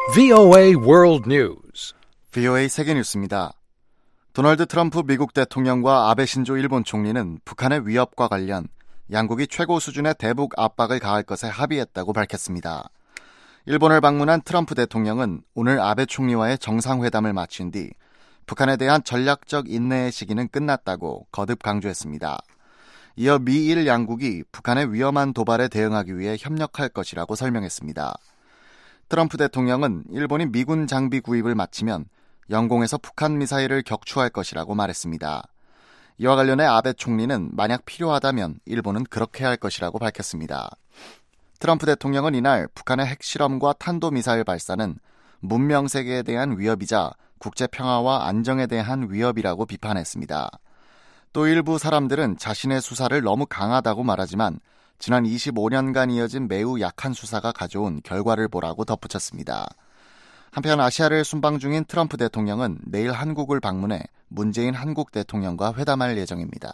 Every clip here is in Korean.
VOA World News. VOA 세계뉴스입니다. 도널드 트럼프 미국 대통령과 아베 신조 일본 총리는 북한의 위협과 관련 양국이 최고 수준의 대북 압박을 가할 것에 합의했다고 밝혔습니다. 일본을 방문한 트럼프 대통령은 오늘 아베 총리와의 정상회담을 마친 뒤 북한에 대한 전략적 인내의 시기는 끝났다고 거듭 강조했습니다. 이어 미일 양국이 북한의 위험한 도발에 대응하기 위해 협력할 것이라고 설명했습니다. 트럼프 대통령은 일본이 미군 장비 구입을 마치면 영공에서 북한 미사일을 격추할 것이라고 말했습니다. 이와 관련해 아베 총리는 만약 필요하다면 일본은 그렇게 할 것이라고 밝혔습니다. 트럼프 대통령은 이날 북한의 핵실험과 탄도미사일 발사는 문명 세계에 대한 위협이자 국제 평화와 안정에 대한 위협이라고 비판했습니다. 또 일부 사람들은 자신의 수사를 너무 강하다고 말하지만 지난 25년간 이어진 매우 약한 수사가 가져온 결과를 보라고 덧붙였습니다. 한편 아시아를 순방 중인 트럼프 대통령은 내일 한국을 방문해 문재인 한국 대통령과 회담할 예정입니다.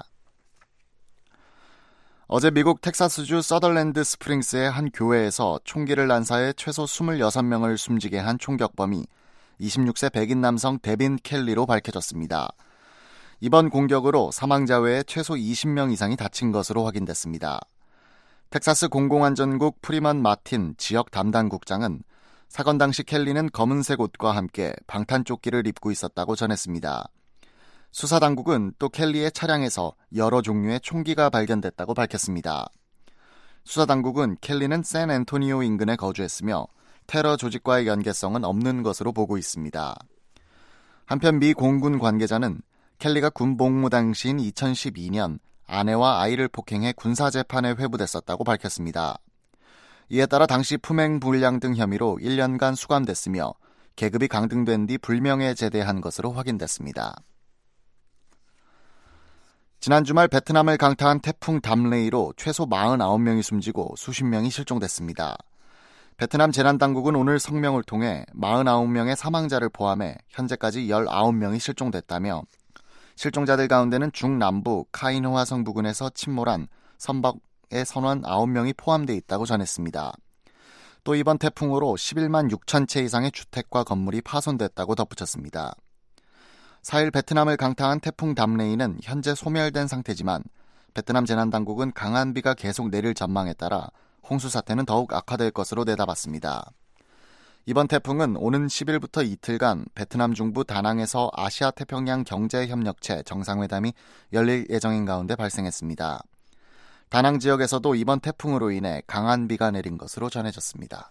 어제 미국 텍사스주 서덜랜드 스프링스의 한 교회에서 총기를 난사해 최소 26명을 숨지게 한 총격범이 26세 백인 남성 데빈 켈리로 밝혀졌습니다. 이번 공격으로 사망자 외에 최소 20명 이상이 다친 것으로 확인됐습니다. 텍사스 공공안전국 프리먼 마틴 지역 담당국장은 사건 당시 켈리는 검은색 옷과 함께 방탄조끼를 입고 있었다고 전했습니다. 수사당국은 또 켈리의 차량에서 여러 종류의 총기가 발견됐다고 밝혔습니다. 수사당국은 켈리는 샌앤토니오 인근에 거주했으며 테러 조직과의 연계성은 없는 것으로 보고 있습니다. 한편 미 공군 관계자는 켈리가 군 복무 당시인 2012년 아내와 아이를 폭행해 군사재판에 회부됐었다고 밝혔습니다. 이에 따라 당시 품행불량 등 혐의로 1년간 수감됐으며 계급이 강등된 뒤 불명예 제대한 것으로 확인됐습니다. 지난 주말 베트남을 강타한 태풍 담레이로 최소 49명이 숨지고 수십 명이 실종됐습니다. 베트남 재난당국은 오늘 성명을 통해 49명의 사망자를 포함해 현재까지 19명이 실종됐다며 실종자들 가운데는 중남부 카인호 화성 부근에서 침몰한 선박의 선원 9명이 포함되어 있다고 전했습니다. 또 이번 태풍으로 11만 6천 채 이상의 주택과 건물이 파손됐다고 덧붙였습니다. 4일 베트남을 강타한 태풍 담레이는 현재 소멸된 상태지만 베트남 재난당국은 강한 비가 계속 내릴 전망에 따라 홍수 사태는 더욱 악화될 것으로 내다봤습니다. 이번 태풍은 오는 10일부터 이틀간 베트남 중부 다낭에서 아시아 태평양 경제협력체 정상회담이 열릴 예정인 가운데 발생했습니다. 다낭 지역에서도 이번 태풍으로 인해 강한 비가 내린 것으로 전해졌습니다.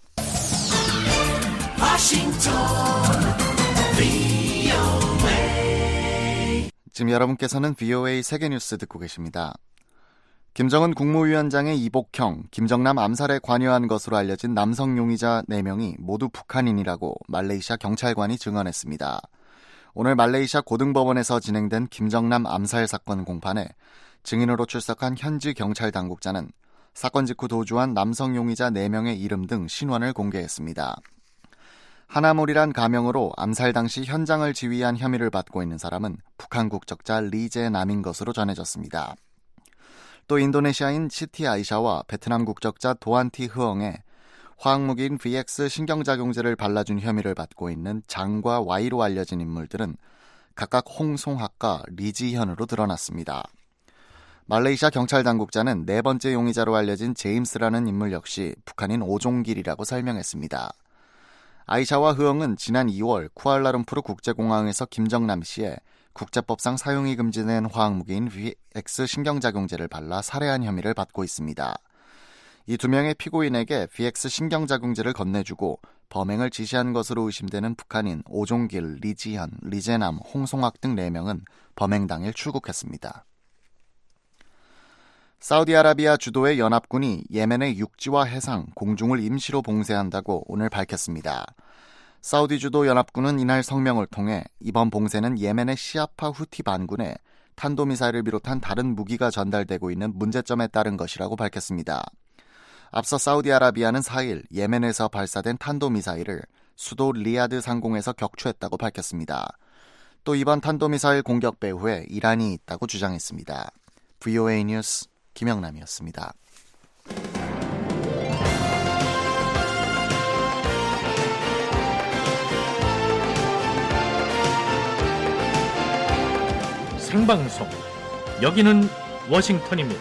지금 여러분께서는 VOA 세계뉴스 듣고 계십니다. 김정은 국무위원장의 이복형, 김정남 암살에 관여한 것으로 알려진 남성 용의자 4명이 모두 북한인이라고 말레이시아 경찰관이 증언했습니다. 오늘 말레이시아 고등법원에서 진행된 김정남 암살 사건 공판에 증인으로 출석한 현지 경찰 당국자는 사건 직후 도주한 남성 용의자 4명의 이름 등 신원을 공개했습니다. 하나몰이란 가명으로 암살 당시 현장을 지휘한 혐의를 받고 있는 사람은 북한 국적자 리제남인 것으로 전해졌습니다. 또 인도네시아인 시티 아이샤와 베트남 국적자 도안티 흐엉에 화학무기인 VX 신경작용제를 발라준 혐의를 받고 있는 장과 Y로 알려진 인물들은 각각 홍송학과 리지현으로 드러났습니다. 말레이시아 경찰 당국자는 네 번째 용의자로 알려진 제임스라는 인물 역시 북한인 오종길이라고 설명했습니다. 아이샤와 흐엉은 지난 2월 쿠알라룸푸르 국제공항에서 김정남 씨의 국제법상 사용이 금지된 화학무기인 VX 신경작용제를 발라 살해한 혐의를 받고 있습니다. 이 두 명의 피고인에게 VX 신경작용제를 건네주고 범행을 지시한 것으로 의심되는 북한인 오종길, 리지현, 리제남, 홍송학 등 4명은 범행 당일 출국했습니다. 사우디아라비아 주도의 연합군이 예멘의 육지와 해상, 공중을 임시로 봉쇄한다고 오늘 밝혔습니다. 사우디 주도 연합군은 이날 성명을 통해 이번 봉쇄는 예멘의 시아파 후티 반군에 탄도미사일을 비롯한 다른 무기가 전달되고 있는 문제점에 따른 것이라고 밝혔습니다. 앞서 사우디아라비아는 4일 예멘에서 발사된 탄도미사일을 수도 리야드 상공에서 격추했다고 밝혔습니다. 또 이번 탄도미사일 공격 배후에 이란이 있다고 주장했습니다. VOA 뉴스 김영남이었습니다. 생방송. 여기는 워싱턴입니다.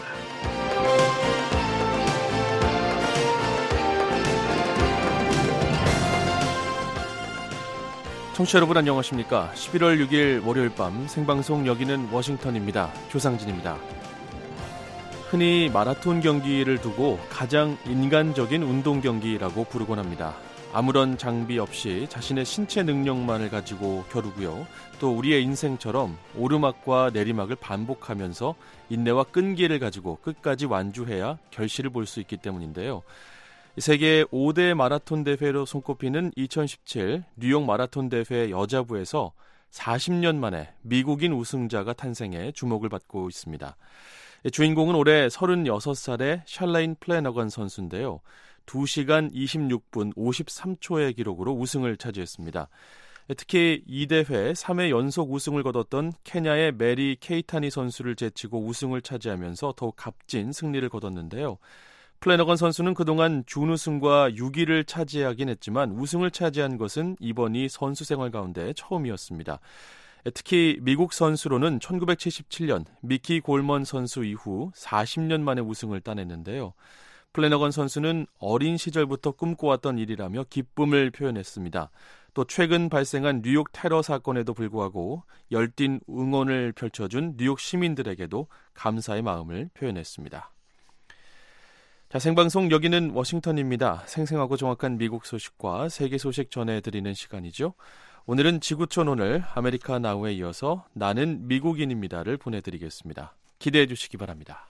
청취자 여러분 안녕하십니까? 11월 6일 월요일 밤 생방송 여기는 워싱턴입니다. 조상진입니다. 흔히 마라톤 경기를 두고 가장 인간적인 운동 경기라고 부르곤 합니다. 아무런 장비 없이 자신의 신체 능력만을 가지고 겨루고요. 또 우리의 인생처럼 오르막과 내리막을 반복하면서 인내와 끈기를 가지고 끝까지 완주해야 결실을 볼 수 있기 때문인데요. 세계 5대 마라톤 대회로 손꼽히는 2017 뉴욕 마라톤 대회 여자부에서 40년 만에 미국인 우승자가 탄생해 주목을 받고 있습니다. 주인공은 올해 36살의 샬레인 플래너건 선수인데요. 2시간 26분 53초의 기록으로 우승을 차지했습니다. 특히 이 대회 3회 연속 우승을 거뒀던 케냐의 메리 케이타니 선수를 제치고 우승을 차지하면서 더욱 값진 승리를 거뒀는데요. 플래너건 선수는 그동안 준우승과 6위를 차지하긴 했지만 우승을 차지한 것은 이번이 선수 생활 가운데 처음이었습니다. 특히 미국 선수로는 1977년 미키 골먼 선수 이후 40년 만에 우승을 따냈는데요. 플래너건 선수는 어린 시절부터 꿈꿔왔던 일이라며 기쁨을 표현했습니다. 또 최근 발생한 뉴욕 테러 사건에도 불구하고 열띤 응원을 펼쳐준 뉴욕 시민들에게도 감사의 마음을 표현했습니다. 자, 생방송 여기는 워싱턴입니다. 생생하고 정확한 미국 소식과 세계 소식 전해드리는 시간이죠. 오늘은 지구촌 오늘 아메리카 나우에 이어서 나는 미국인입니다를 보내드리겠습니다. 기대해 주시기 바랍니다.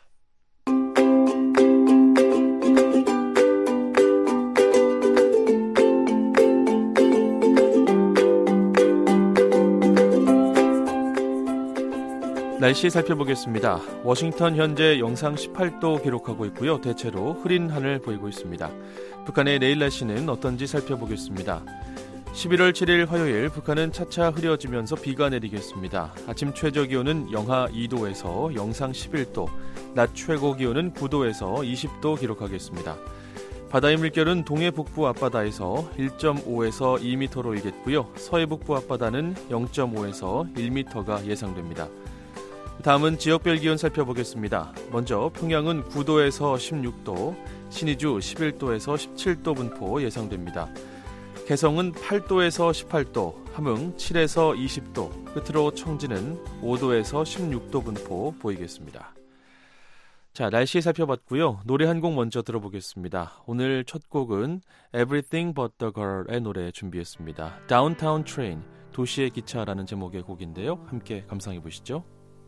날씨 살펴보겠습니다. 워싱턴 현재 영상 18도 기록하고 있고요. 대체로 흐린 하늘 보이고 있습니다. 북한의 내일 날씨는 어떤지 살펴보겠습니다. 11월 7일 화요일 북한은 차차 흐려지면서 비가 내리겠습니다. 아침 최저 기온은 영하 2도에서 영상 11도, 낮 최고 기온은 9도에서 20도 기록하겠습니다. 바다의 물결은 동해 북부 앞바다에서 1.5에서 2m로 일겠고요. 서해 북부 앞바다는 0.5에서 1m가 예상됩니다. 다음은 지역별 기온 살펴보겠습니다. 먼저 평양은 9도에서 16도, 신의주 11도에서 17도 분포 예상됩니다. 개성은 8도에서 18도, 함흥 7에서 20도, 끝으로 청진은 5도에서 16도 분포 보이겠습니다. 자, 날씨 살펴봤고요. 노래 한 곡 먼저 들어보겠습니다. 오늘 첫 곡은 Everything But The Girl의 노래 준비했습니다. Downtown Train, 도시의 기차라는 제목의 곡인데요. 함께 감상해 보시죠.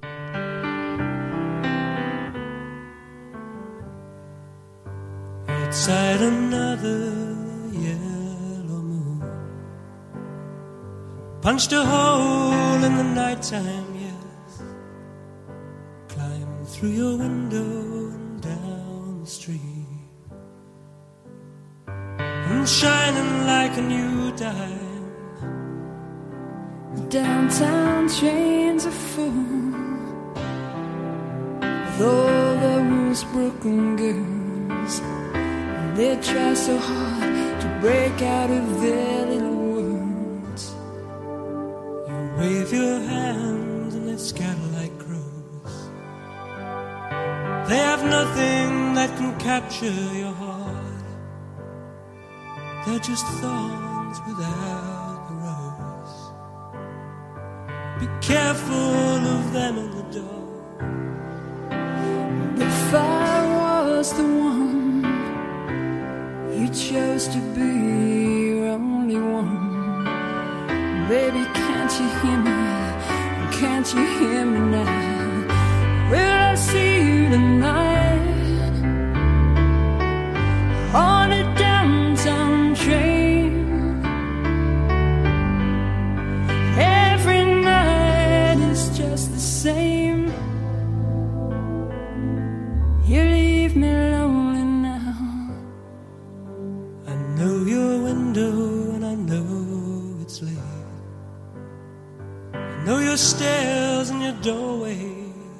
Outside another yellow moon punched a hole in the nighttime, yes. Climbed through your window and down the street, and shining like a new dime. The downtown trains are full with all those broken girls. They try so hard to break out of their little worlds. You wave your hands and they scatter like crows. They have nothing that can capture your heart. They're just thorns without the rose. Be careful of them in the dark. If I was the one you chose to be your only one, baby, can't you hear me? Can't you hear me now? Will I see you tonight on a downtown train? Every night is just the same. You leave me lonely now. I know your window and I know it's late. I know your stairs and your doorway.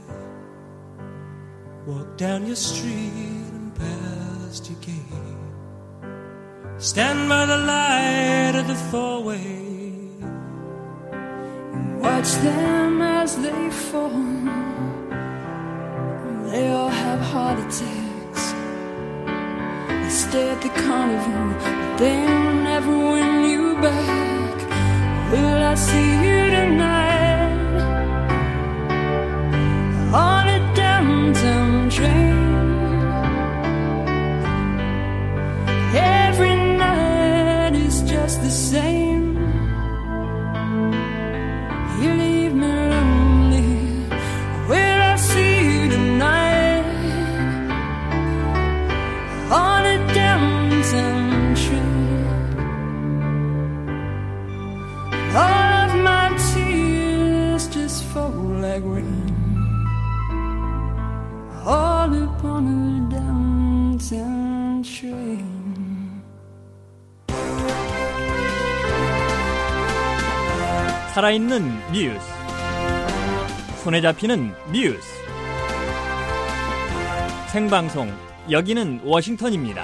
Walk down your street and past your gate. Stand by the light of the four-way and watch them as they fall. fall. They all have heart attacks. They stay at the carnival, but they'll never win you back. Will I see you tonight on a downtown train? Every night is just the same. You leave me lonely. Will I see you tonight on a downtown train? All of my tears just fall like rain, all upon a downtown train. 살아있는 뉴스, 손에 잡히는 뉴스, 생방송, 여기는 워싱턴입니다.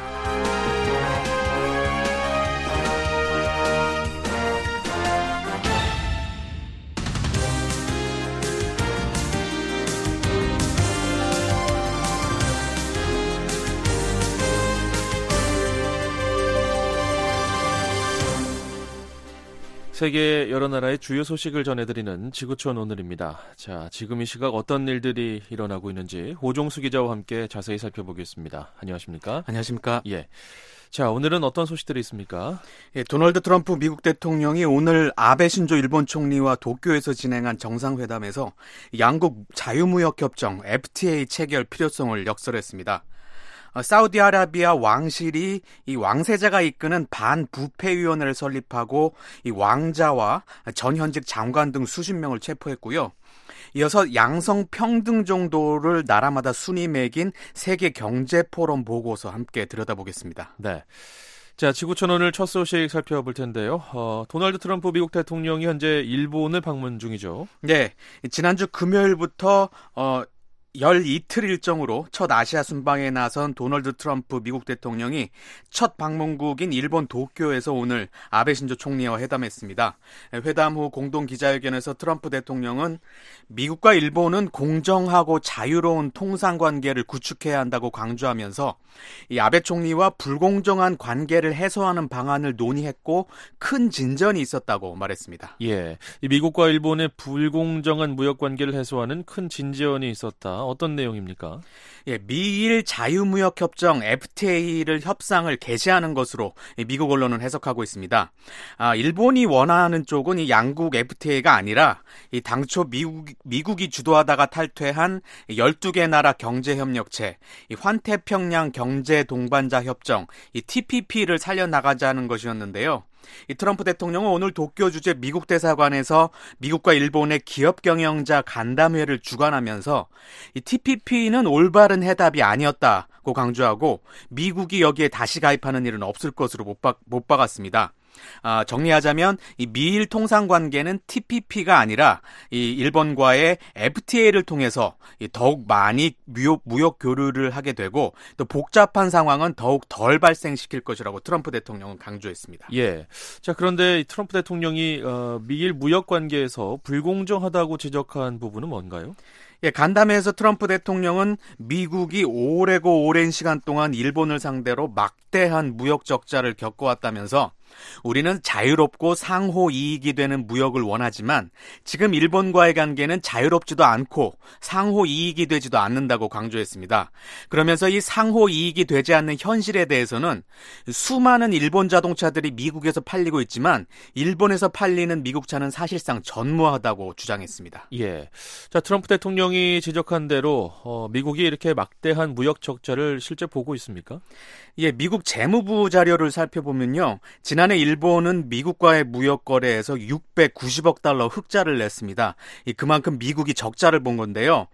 세계 여러 나라의 주요 소식을 전해드리는 지구촌 오늘입니다. 자, 지금 이 시각 어떤 일들이 일어나고 있는지 호종수 기자와 함께 자세히 살펴보겠습니다. 안녕하십니까? 안녕하십니까? 예. 자, 오늘은 어떤 소식들이 있습니까? 예, 도널드 트럼프 미국 대통령이 오늘 아베 신조 일본 총리와 도쿄에서 진행한 정상회담에서 양국 자유무역협정 FTA 체결 필요성을 역설했습니다. 사우디아라비아 왕실이 이 왕세자가 이끄는 반부패위원회를 설립하고 이 왕자와 전 현직 장관 등 수십 명을 체포했고요. 이어서 양성 평등 정도를 나라마다 순위 매긴 세계 경제 포럼 보고서 함께 들여다보겠습니다. 네. 자, 지구촌 오늘 첫 소식 살펴볼 텐데요. 도널드 트럼프 미국 대통령이 현재 일본을 방문 중이죠. 네. 지난주 금요일부터 12틀 일정으로 첫 아시아 순방에 나선 도널드 트럼프 미국 대통령이 첫 방문국인 일본 도쿄에서 오늘 아베 신조 총리와 회담했습니다. 회담 후 공동 기자회견에서 트럼프 대통령은 미국과 일본은 공정하고 자유로운 통상 관계를 구축해야 한다고 강조하면서 이 아베 총리와 불공정한 관계를 해소하는 방안을 논의했고 큰 진전이 있었다고 말했습니다. 예, 이 미국과 일본의 불공정한 무역 관계를 해소하는 큰 진전이 있었다. 어떤 내용입니까? 예, 미일 자유무역협정 FTA를 협상을 개시하는 것으로 미국 언론은 해석하고 있습니다. 일본이 원하는 쪽은 이 양국 FTA가 아니라 이 당초 미국이 주도하다가 탈퇴한 12개 나라 경제협력체, 이 환태평양 경제동반자 협정, 이 TPP를 살려나가자는 것이었는데요. 이 트럼프 대통령은 오늘 도쿄 주재 미국 대사관에서 미국과 일본의 기업 경영자 간담회를 주관하면서 이 TPP는 올바른 해답이 아니었다고 강조하고 미국이 여기에 다시 가입하는 일은 없을 것으로 못 박았습니다. 정리하자면 이 미일 통상 관계는 TPP가 아니라 이 일본과의 FTA를 통해서 더욱 많이 무역 교류를 하게 되고 또 복잡한 상황은 더욱 덜 발생시킬 것이라고 트럼프 대통령은 강조했습니다. 예. 자, 그런데 트럼프 대통령이 미일 무역 관계에서 불공정하다고 지적한 부분은 뭔가요? 예, 간담회에서 트럼프 대통령은 미국이 오랜 시간 동안 일본을 상대로 막대한 무역 적자를 겪어왔다면서 우리는 자유롭고 상호 이익이 되는 무역을 원하지만 지금 일본과의 관계는 자유롭지도 않고 상호 이익이 되지도 않는다고 강조했습니다. 그러면서 이 상호 이익이 되지 않는 현실에 대해서는 수많은 일본 자동차들이 미국에서 팔리고 있지만 일본에서 팔리는 미국 차는 사실상 전무하다고 주장했습니다. 예. 자, 트럼프 대통령이 지적한 대로 미국이 이렇게 막대한 무역 적자를 실제 보고 있습니까? 예, 미국 재무부 자료를 살펴보면요. 지난해 일본은 미국과의 무역 거래에서 690억 달러 흑자를 냈습니다. 그만큼 미국이 적자를 본 건데요.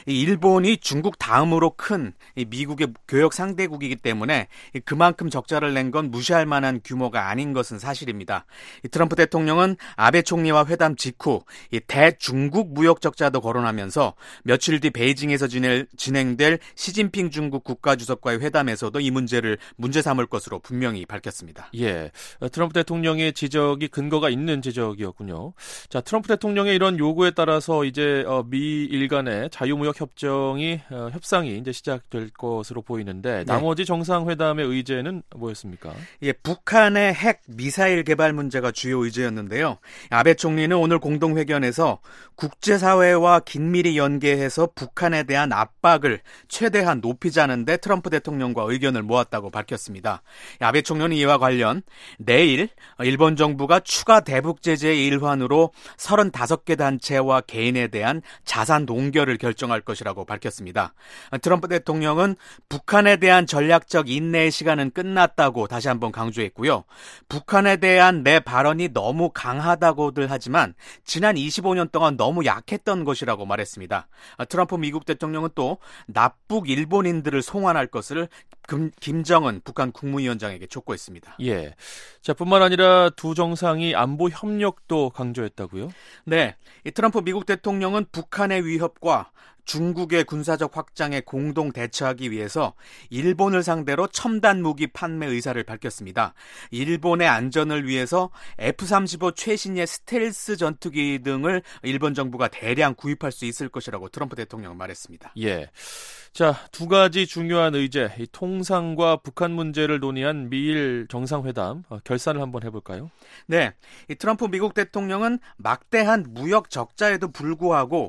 일본이 중국 다음으로 큰 미국의 교역 상대국이기 때문에 그만큼 적자를 낸 건 무시할 만한 규모가 아닌 것은 사실입니다. 트럼프 대통령은 아베 총리와 회담 직후 대중국 무역 적자도 거론하면서 며칠 뒤 베이징에서 진행될 시진핑 중국 국가주석과의 회담에서도 이 문제 삼을 것으로 분명히 밝혔습니다. 예, 트럼프 대통령의 지적이 근거가 있는 지적이었군요. 자, 트럼프 대통령의 이런 요구에 따라서 이제 미일 간의 자유무역 협상이 이제 시작될 것으로 보이는데 나머지 정상회담의 의제는 뭐였습니까? 예, 북한의 핵 미사일 개발 문제가 주요 의제였는데요. 아베 총리는 오늘 공동회견에서 국제사회와 긴밀히 연계해서 북한에 대한 압박을 최대한 높이자는데 트럼프 대통령과 의견을 모았다고 밝혔습니다. 아베 총리는 이와 관련 내일 일본 정부가 추가 대북 제재의 일환으로 35개 단체와 개인에 대한 자산 동결을 결정할 것이라고 밝혔습니다. 트럼프 대통령은 북한에 대한 전략적 인내의 시간은 끝났다고 다시 한번 강조했고요. 북한에 대한 내 발언이 너무 강하다고들 하지만 지난 25년 동안 너무 약했던 것이라고 말했습니다. 트럼프 미국 대통령은 또 납북 일본인들을 송환할 것을 김정은 북한 국무위원장에게 촉구했습니다. 예. 자, 뿐만 아니라 두 정상이 안보 협력도 강조했다고요? 네. 이 트럼프 미국 대통령은 북한의 위협과 중국의 군사적 확장에 공동 대처하기 위해서 일본을 상대로 첨단 무기 판매 의사를 밝혔습니다. 일본의 안전을 위해서 F-35 최신의 스텔스 전투기 등을 일본 정부가 대량 구입할 수 있을 것이라고 트럼프 대통령은 말했습니다. 예. 자, 두 가지 중요한 의제, 이 통상과 북한 문제를 논의한 미일 정상회담 결산을 한번 해볼까요? 네, 이 트럼프 미국 대통령은 막대한 무역 적자에도 불구하고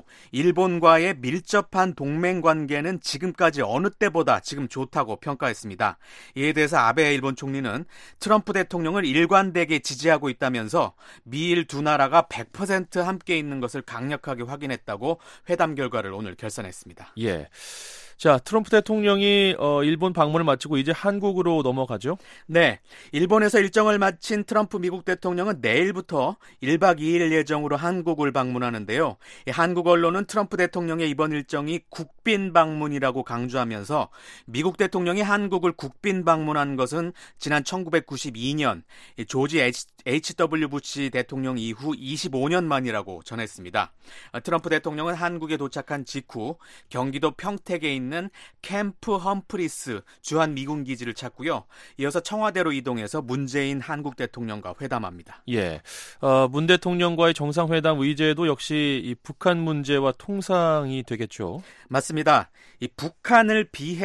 일본과의 밀접한 동맹 관계는 지금까지 어느 때보다 지금 좋다고 평가했습니다. 이에 대해서 아베 일본 총리는 트럼프 대통령을 일관되게 지지하고 있다면서 미일 두 나라가 100% 함께 있는 것을 강력하게 확인했다고 회담 결과를 오늘 결산했습니다. 예. 자, 트럼프 대통령이 일본 방문을 마치고 이제 한국으로 넘어가죠? 네, 일본에서 일정을 마친 트럼프 미국 대통령은 내일부터 1박 2일 예정으로 한국을 방문하는데요. 한국 언론은 트럼프 대통령의 이번 일정이 국빈 방문이라고 강조하면서 미국 대통령이 한국을 국빈 방문한 것은 지난 1992년 조지 H.W. 부시 대통령 이후 25년 만이라고 전했습니다. 트럼프 대통령은 한국에 도착한 직후 경기도 평택에 있는 캠프 험프리스 주한 미군 기지를 찾고요. 이어서 청와대로 이동해서 문재인 한국 대통령과 회담합니다. 예, 문 대통령과의 정상회담 의제도 역시 이 북한 문제와 통상이 되겠죠. 맞습니다. 이 북한을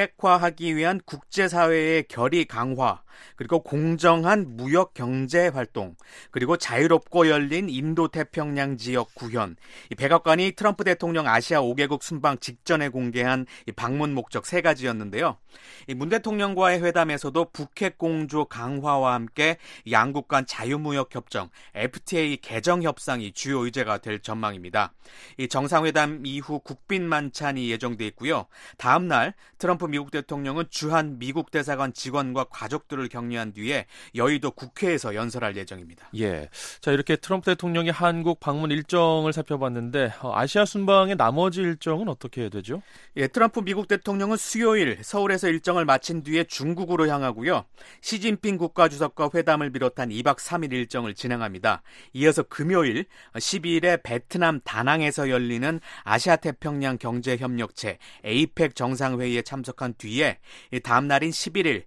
비핵화하기 위한 국제사회의 결의 강화, 그리고 공정한 무역 경제 활동, 그리고 자유롭고 열린 인도태평양 지역 구현, 이 백악관이 트럼프 대통령 아시아 5개국 순방 직전에 공개한 이 방문 목적 3가지였는데요. 이 문 대통령과의 회담에서도 북핵 공조 강화와 함께 양국 간 자유무역 협정 FTA 개정 협상이 주요 의제가 될 전망입니다. 이 정상회담 이후 국빈 만찬이 예정돼 있고요. 다음 날 트럼프 미국 대통령은 주한 미국 대사관 직원과 가족들을 격려한 뒤에 여의도 국회에서 연설할 예정입니다. 예, 자, 이렇게 트럼프 대통령이 한국 방문 일정을 살펴봤는데 아시아 순방의 나머지 일정은 어떻게 되죠? 예, 트럼프 미국 대통령은 수요일 서울에서 일정을 마친 뒤에 중국으로 향하고요. 시진핑 국가주석과 회담을 비롯한 2박 3일 일정을 진행합니다. 이어서 금요일 12일에 베트남 다낭에서 열리는 아시아태평양 경제협력체 APEC 정상회의에 참석한 뒤에 다음 날인 11일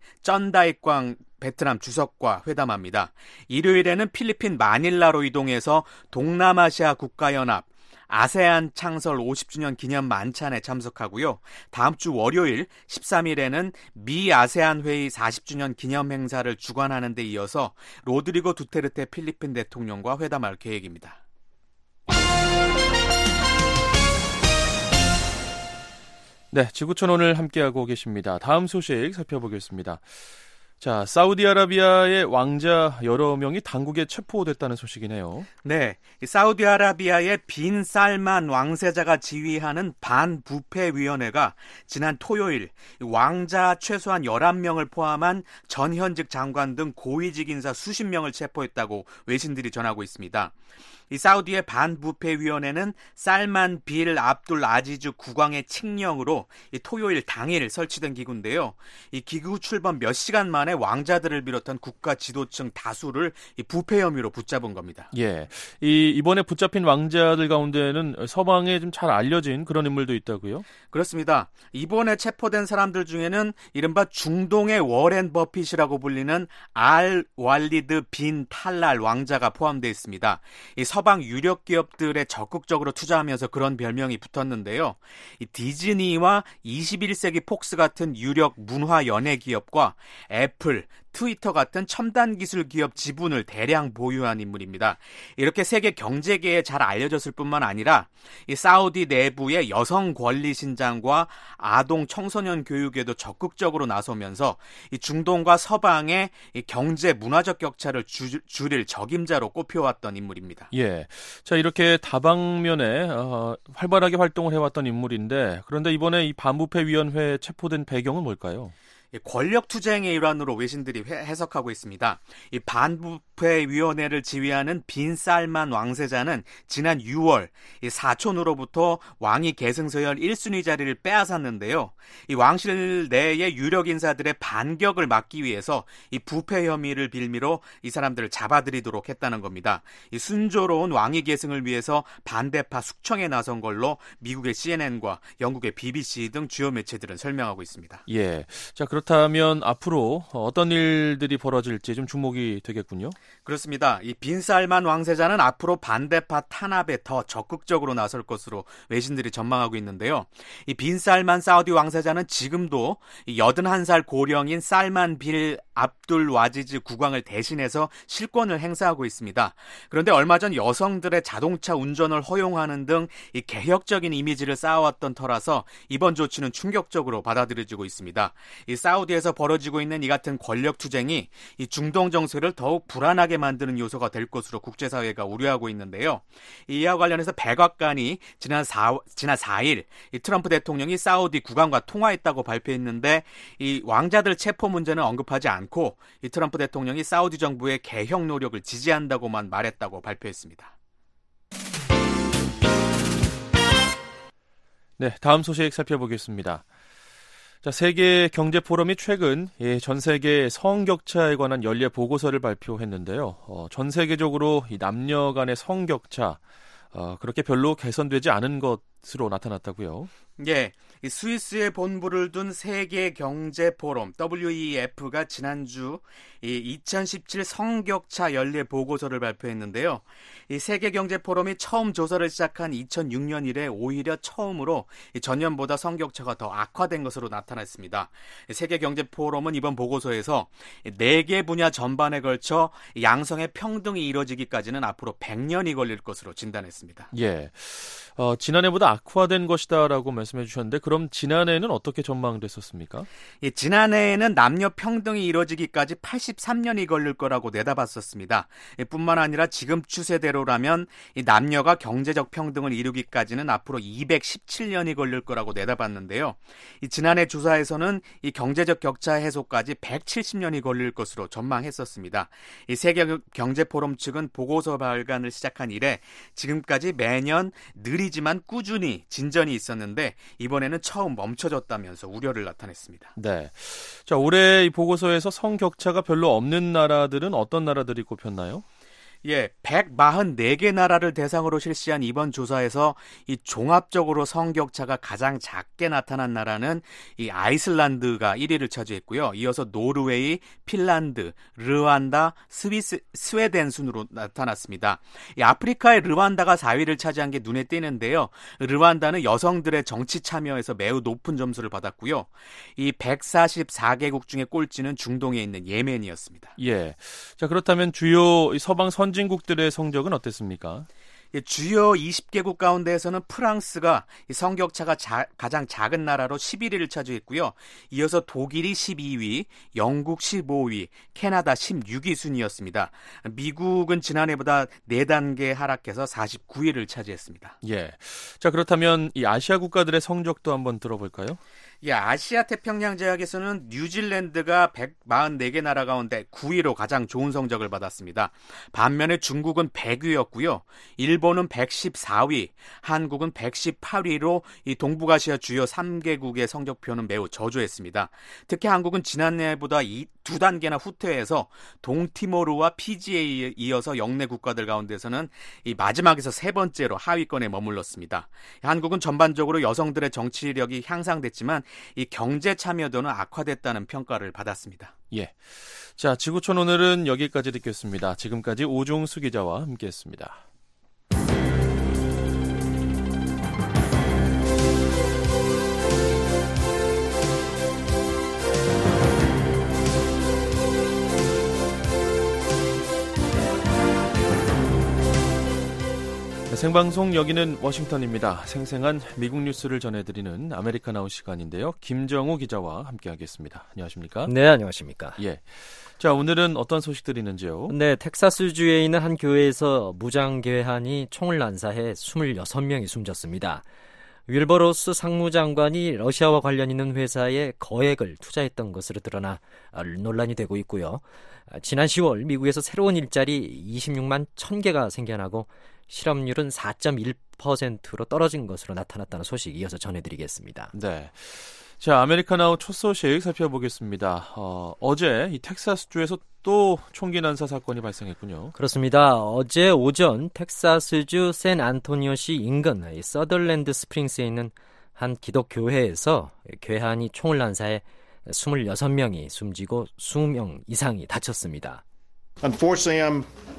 쩐다이광 베트남 주석과 회담합니다. 일요일에는 필리핀 마닐라로 이동해서 동남아시아 국가연합 아세안 창설 50주년 기념 만찬에 참석하고요. 다음 주 월요일 13일에는 미 아세안 회의 40주년 기념 행사를 주관하는 데 이어서 로드리고 두테르테 필리핀 대통령과 회담할 계획입니다. 네, 지구촌 오늘 함께하고 계십니다. 다음 소식 살펴보겠습니다. 자, 사우디아라비아의 왕자 여러 명이 당국에 체포됐다는 소식이네요. 네, 사우디아라비아의 빈 살만 왕세자가 지휘하는 반부패위원회가 지난 토요일 왕자 최소한 11명을 포함한 전현직 장관 등 고위직 인사 수십 명을 체포했다고 외신들이 전하고 있습니다. 이 사우디의 반부패위원회는 살만 빌 압둘 아지즈 국왕의 칙령으로 이 토요일 당일 설치된 기구인데요. 이 기구 출범 몇 시간 만에 서방의 왕자들을 비롯한 국가 지도층 다수를 이 부패 혐의로 붙잡은 겁니다. 예, 이번에 붙잡힌 왕자들 가운데는 서방에 좀 잘 알려진 그런 인물도 있다고요? 그렇습니다. 이번에 체포된 사람들 중에는 이른바 중동의 워렌 버핏이라고 불리는 알 왈리드 빈 탈랄 왕자가 포함되어 있습니다. 이 서방 유력 기업들에 적극적으로 투자하면서 그런 별명이 붙었는데요. 이 디즈니와 21세기 폭스 같은 유력 문화 연예 기업과 애플, 트위터 같은 첨단 기술 기업 지분을 대량 보유한 인물입니다. 이렇게 세계 경제계에 잘 알려졌을 뿐만 아니라 이 사우디 내부의 여성 권리 신장과 아동 청소년 교육에도 적극적으로 나서면서 이 중동과 서방의 이 경제 문화적 격차를 줄일 적임자로 꼽혀왔던 인물입니다. 예, 자 이렇게 다방면에 활발하게 활동을 해왔던 인물인데 그런데 이번에 이 반부패위원회에 체포된 배경은 뭘까요? 권력 투쟁의 일환으로 외신들이 해석하고 있습니다. 이 반부패위원회를 지휘하는 빈 살만 왕세자는 지난 6월 이 사촌으로부터 왕위 계승 서열 1순위 자리를 빼앗았는데요. 이 왕실 내의 유력 인사들의 반격을 막기 위해서 이 부패 혐의를 빌미로 이 사람들을 잡아들이도록 했다는 겁니다. 이 순조로운 왕위 계승을 위해서 반대파 숙청에 나선 걸로 미국의 CNN과 영국의 BBC 등 주요 매체들은 설명하고 있습니다. 예, 자 그렇다면 앞으로 어떤 일들이 벌어질지 좀 주목이 되겠군요. 그렇습니다. 이 빈 살만 왕세자는 앞으로 반대파 탄압에 더 적극적으로 나설 것으로 외신들이 전망하고 있는데요. 이 빈 살만 사우디 왕세자는 지금도 81살 고령인 살만 빌 압둘 와지즈 국왕을 대신해서 실권을 행사하고 있습니다. 그런데 얼마 전 여성들의 자동차 운전을 허용하는 등 이 개혁적인 이미지를 쌓아왔던 터라서 이번 조치는 충격적으로 받아들여지고 있습니다. 이 사우디에서 벌어지고 있는 이 같은 권력 투쟁이 이 중동 정세를 더욱 불안하게 만드는 요소가 될 것으로 국제사회가 우려하고 있는데요. 이와 관련해서 백악관이 지난 4일 이 트럼프 대통령이 사우디 국왕과 통화했다고 발표했는데 이 왕자들 체포 문제는 언급하지 않고 이 트럼프 대통령이 사우디 정부의 개혁 노력을 지지한다고만 말했다고 발표했습니다. 네, 다음 소식 살펴보겠습니다. 자, 세계 경제 포럼이 최근 전 세계 성격차에 관한 연례 보고서를 발표했는데요. 전 세계적으로 이 남녀 간의 성격차 그렇게 별로 개선되지 않은 것으로 나타났다고요. 예, 이 스위스에 본부를 둔 세계 경제 포럼 WEF가 지난주 이 2017 성격차 연례 보고서를 발표했는데요. 이 세계 경제 포럼이 처음 조사를 시작한 2006년 이래 오히려 처음으로 전년보다 성격차가 더 악화된 것으로 나타났습니다. 세계 경제 포럼은 이번 보고서에서 4개 분야 전반에 걸쳐 양성의 평등이 이뤄지기까지는 앞으로 100년이 걸릴 것으로 진단했습니다. 예. 지난해보다 악화된 것이다라고 말씀해 주셨는데 그럼 지난해에는 어떻게 전망됐었습니까? 예, 지난해에는 남녀 평등이 이뤄지기까지 83년이 걸릴 거라고 내다봤었습니다. 뿐만 아니라 지금 추세대로라면 이 남녀가 경제적 평등을 이루기까지는 앞으로 217년이 걸릴 거라고 내다봤는데요. 이 지난해 조사에서는 이 경제적 격차 해소까지 170년이 걸릴 것으로 전망했었습니다. 이 세계 경제 포럼 측은 보고서 발간을 시작한 이래 지금까지 매년 느리지만 꾸준히 진전이 있었는데 이번에는 처음 멈춰졌다면서 우려를 나타냈습니다. 네. 자, 올해 이 보고서에서 성격차가 별로 없는 나라들은 어떤 나라들이 꼽혔나요? 예, 144개 나라를 대상으로 실시한 이번 조사에서 이 종합적으로 성격차가 가장 작게 나타난 나라는 이 아이슬란드가 1위를 차지했고요. 이어서 노르웨이, 핀란드, 르완다, 스웨덴 순으로 나타났습니다. 이 아프리카의 르완다가 4위를 차지한 게 눈에 띄는데요. 르완다는 여성들의 정치 참여에서 매우 높은 점수를 받았고요. 이 144개국 중에 꼴찌는 중동에 있는 예멘이었습니다. 예. 자, 그렇다면 주요 서방 선진국들의 성적은 어땠습니까? 주요 20개국 가운데에서는 프랑스가 성격차가 가장 작은 나라로 11위를 차지했고요. 이어서 독일이 12위, 영국 15위, 캐나다 16위 순이었습니다. 미국은 지난해보다 4단계 하락해서 49위를 차지했습니다. 예. 자, 그렇다면 이 아시아 국가들의 성적도 한번 들어볼까요? 예, 아시아 태평양 지역에서는 뉴질랜드가 144개 나라 가운데 9위로 가장 좋은 성적을 받았습니다. 반면에 중국은 100위였고요. 일본은 114위, 한국은 118위로 이 동북아시아 주요 3개국의 성적표는 매우 저조했습니다. 특히 한국은 지난해보다 두 단계나 후퇴해서 동티모르와 피지에 이어서 역내 국가들 가운데서는 이 마지막에서 세 번째로 하위권에 머물렀습니다. 한국은 전반적으로 여성들의 정치력이 향상됐지만 이 경제 참여도는 악화됐다는 평가를 받았습니다. 예. 자, 지구촌 오늘은 여기까지 듣겠습니다. 지금까지 오종수 기자와 함께했습니다. 생방송 여기는 워싱턴입니다. 생생한 미국 뉴스를 전해드리는 아메리카나우 시간인데요. 김정우 기자와 함께하겠습니다. 안녕하십니까? 네, 안녕하십니까? 예. 자, 오늘은 어떤 소식들이 있는지요? 네, 텍사스주에 있는 한 교회에서 무장괴한이 총을 난사해 26명이 숨졌습니다. 윌버로스 상무장관이 러시아와 관련 있는 회사에 거액을 투자했던 것으로 드러나 논란이 되고 있고요. 지난 10월 미국에서 새로운 일자리 26만 1000개가 생겨나고 실업률은 4.1%로 떨어진 것으로 나타났다는 소식 이어서 전해드리겠습니다. 네. 자, 아메리카나우 첫 소식 살펴보겠습니다. 어제 이 텍사스주에서 또 총기 난사 사건이 발생했군요. 그렇습니다. 어제 오전 텍사스주 샌안토니오시 인근 서덜랜드 스프링스에 있는 한 기독교회에서 괴한이 총을 난사해 26명이 숨지고 20명 이상이 다쳤습니다. Unfortunately, I'm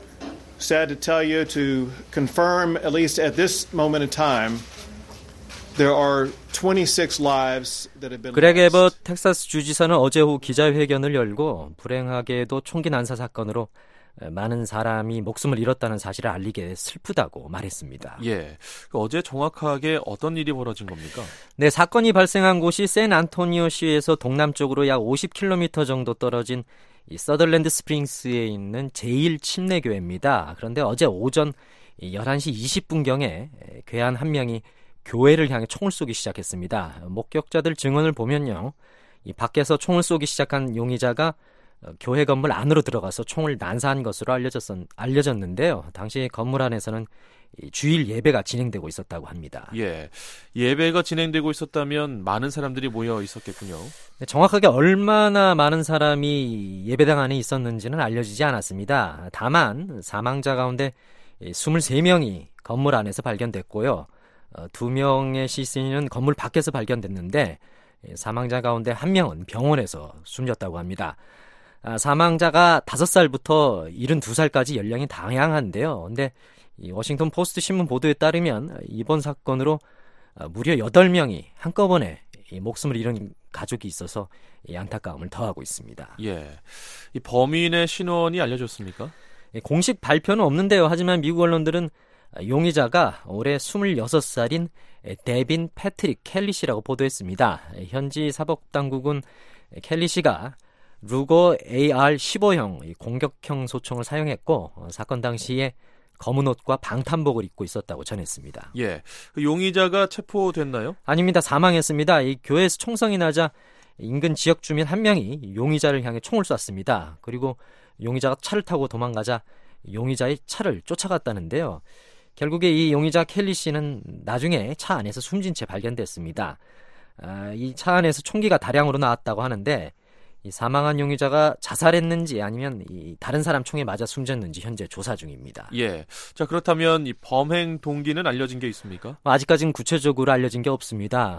sad to tell you to confirm, at least at this moment in time, there are 26 lives that have been 그렉 lost. 에벗 텍사스 주지사는 어제 오후 기자회견을 열고 불행하게도 총기 난사 사건으로 많은 사람이 목숨을 잃었다는 사실을 알리게 슬프다고 말했습니다. 예. 어제 정확하게 어떤 일이 벌어진 겁니까? 네, 사건이 발생한 곳이 샌안토니오시에서 동남쪽으로 약 50km 정도 떨어진 이 서덜랜드 스프링스에 있는 제1침례교회입니다. 그런데 어제 오전 11시 20분경에 괴한 한 명이 교회를 향해 총을 쏘기 시작했습니다. 목격자들 증언을 보면요, 이 밖에서 총을 쏘기 시작한 용의자가 교회 건물 안으로 들어가서 총을 난사한 것으로 알려졌는데요. 당시 건물 안에서는 주일 예배가 진행되고 있었다고 합니다. 예, 예배가 진행되고 있었다면 많은 사람들이 모여 있었겠군요. 네, 정확하게 얼마나 많은 사람이 예배당 안에 있었는지는 알려지지 않았습니다. 다만 사망자 가운데 23명이 건물 안에서 발견됐고요. 2명의 시신은 건물 밖에서 발견됐는데 사망자 가운데 1명은 병원에서 숨졌다고 합니다. 사망자가 5살부터 72살까지 연령이 다양한데요. 그런데 이 워싱턴 포스트 신문 보도에 따르면 이번 사건으로 무려 8명이 한꺼번에 목숨을 잃은 가족이 있어서 안타까움을 더하고 있습니다. 예, 이 범인의 신원이 알려졌습니까? 공식 발표는 없는데요. 하지만 미국 언론들은 용의자가 올해 26살인 데빈 패트릭 켈리 씨라고 보도했습니다. 현지 사법당국은 켈리 씨가 루거 AR-15형 공격형 소총을 사용했고 사건 당시에 검은 옷과 방탄복을 입고 있었다고 전했습니다. 예, 그 용의자가 체포됐나요? 아닙니다. 사망했습니다. 이 교회에서 총성이 나자 인근 지역 주민 한 명이 용의자를 향해 총을 쐈습니다. 그리고 용의자가 차를 타고 도망가자 용의자의 차를 쫓아갔다는데요. 결국에 이 용의자 켈리 씨는 나중에 차 안에서 숨진 채 발견됐습니다. 이 차 안에서 총기가 다량으로 나왔다고 하는데 이 사망한 용의자가 자살했는지 아니면 이 다른 사람 총에 맞아 숨졌는지 현재 조사 중입니다. 예. 자, 그렇다면 이 범행 동기는 알려진 게 있습니까? 아직까지는 구체적으로 알려진 게 없습니다.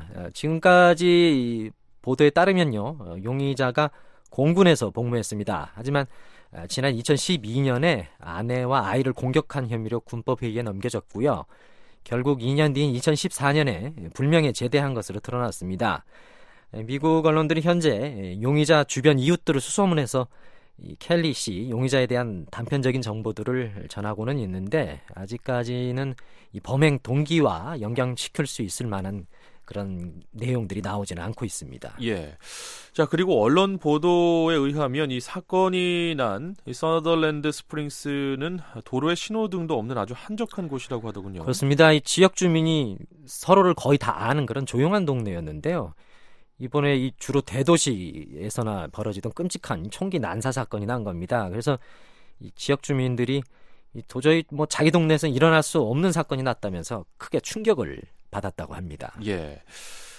지금까지 보도에 따르면요, 용의자가 공군에서 복무했습니다. 하지만 지난 2012년에 아내와 아이를 공격한 혐의로 군법회의에 넘겨졌고요. 결국 2년 뒤인 2014년에 불명예 제대한 것으로 드러났습니다. 미국 언론들이 현재 용의자 주변 이웃들을 수소문해서 이 켈리 씨 용의자에 대한 단편적인 정보들을 전하고는 있는데 아직까지는 이 범행 동기와 연결시킬 수 있을 만한 그런 내용들이 나오지는 않고 있습니다. 예. 자, 그리고 언론 보도에 의하면 이 사건이 난 이 서덜랜드 스프링스는 도로에 신호등도 없는 아주 한적한 곳이라고 하더군요. 그렇습니다. 이 지역 주민이 서로를 거의 다 아는 그런 조용한 동네였는데요. 이번에 이 주로 대도시에서나 벌어지던 끔찍한 총기 난사 사건이 난 겁니다. 그래서 이 지역 주민들이 도저히 자기 동네에서 일어날 수 없는 사건이 났다면서 크게 충격을 받았다고 합니다. 예.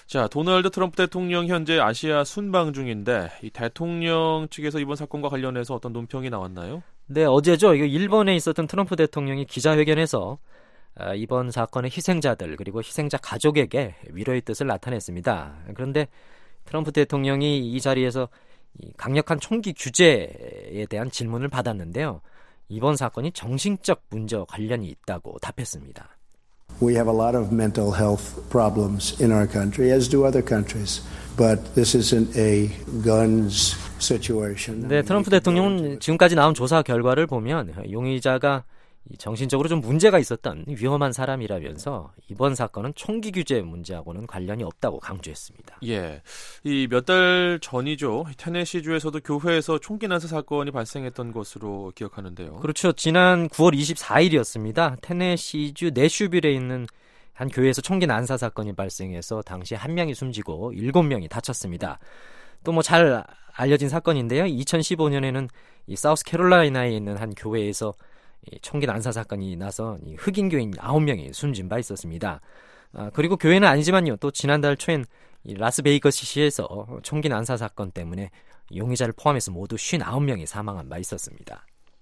자, 도널드 트럼프 대통령 현재 아시아 순방 중인데 이 대통령 측에서 이번 사건과 관련해서 어떤 논평이 나왔나요? 네, 어제죠. 이거 일본에 있었던 트럼프 대통령이 기자회견에서 이번 사건의 희생자들 그리고 희생자 가족에게 위로의 뜻을 나타냈습니다. 그런데 트럼프 대통령이 이 자리에서 강력한 총기 규제에 대한 질문을 받았는데요. 이번 사건이 정신적 문제와 관련이 있다고 답했습니다. We have a lot of mental health problems in our country, as do other countries. But this isn't a guns situation. 네, 트럼프 대통령은 지금까지 나온 조사 결과를 보면 용의자가 정신적으로 좀 문제가 있었던 위험한 사람이라면서 이번 사건은 총기 규제 문제하고는 관련이 없다고 강조했습니다. 예, 이 몇 달 전이죠. 테네시주에서도 교회에서 총기 난사 사건이 발생했던 것으로 기억하는데요. 그렇죠. 지난 9월 24일이었습니다. 테네시주 내슈빌에 있는 한 교회에서 총기 난사 사건이 발생해서 당시 1명이 숨지고 7명이 다쳤습니다. 또 뭐 잘 알려진 사건인데요. 2015년에는 이 사우스캐롤라이나에 있는 한 교회에서 총기 난사 사건이 나서 흑인 교인 9명이 숨진 바 있었습니다. 그리고 교회는 아니지만요. 또 지난달 초엔 라스베이거스시에서 총기 난사 사건 때문에 용의자를 포함해서 모두 59명이 사망한 바 있었습니다.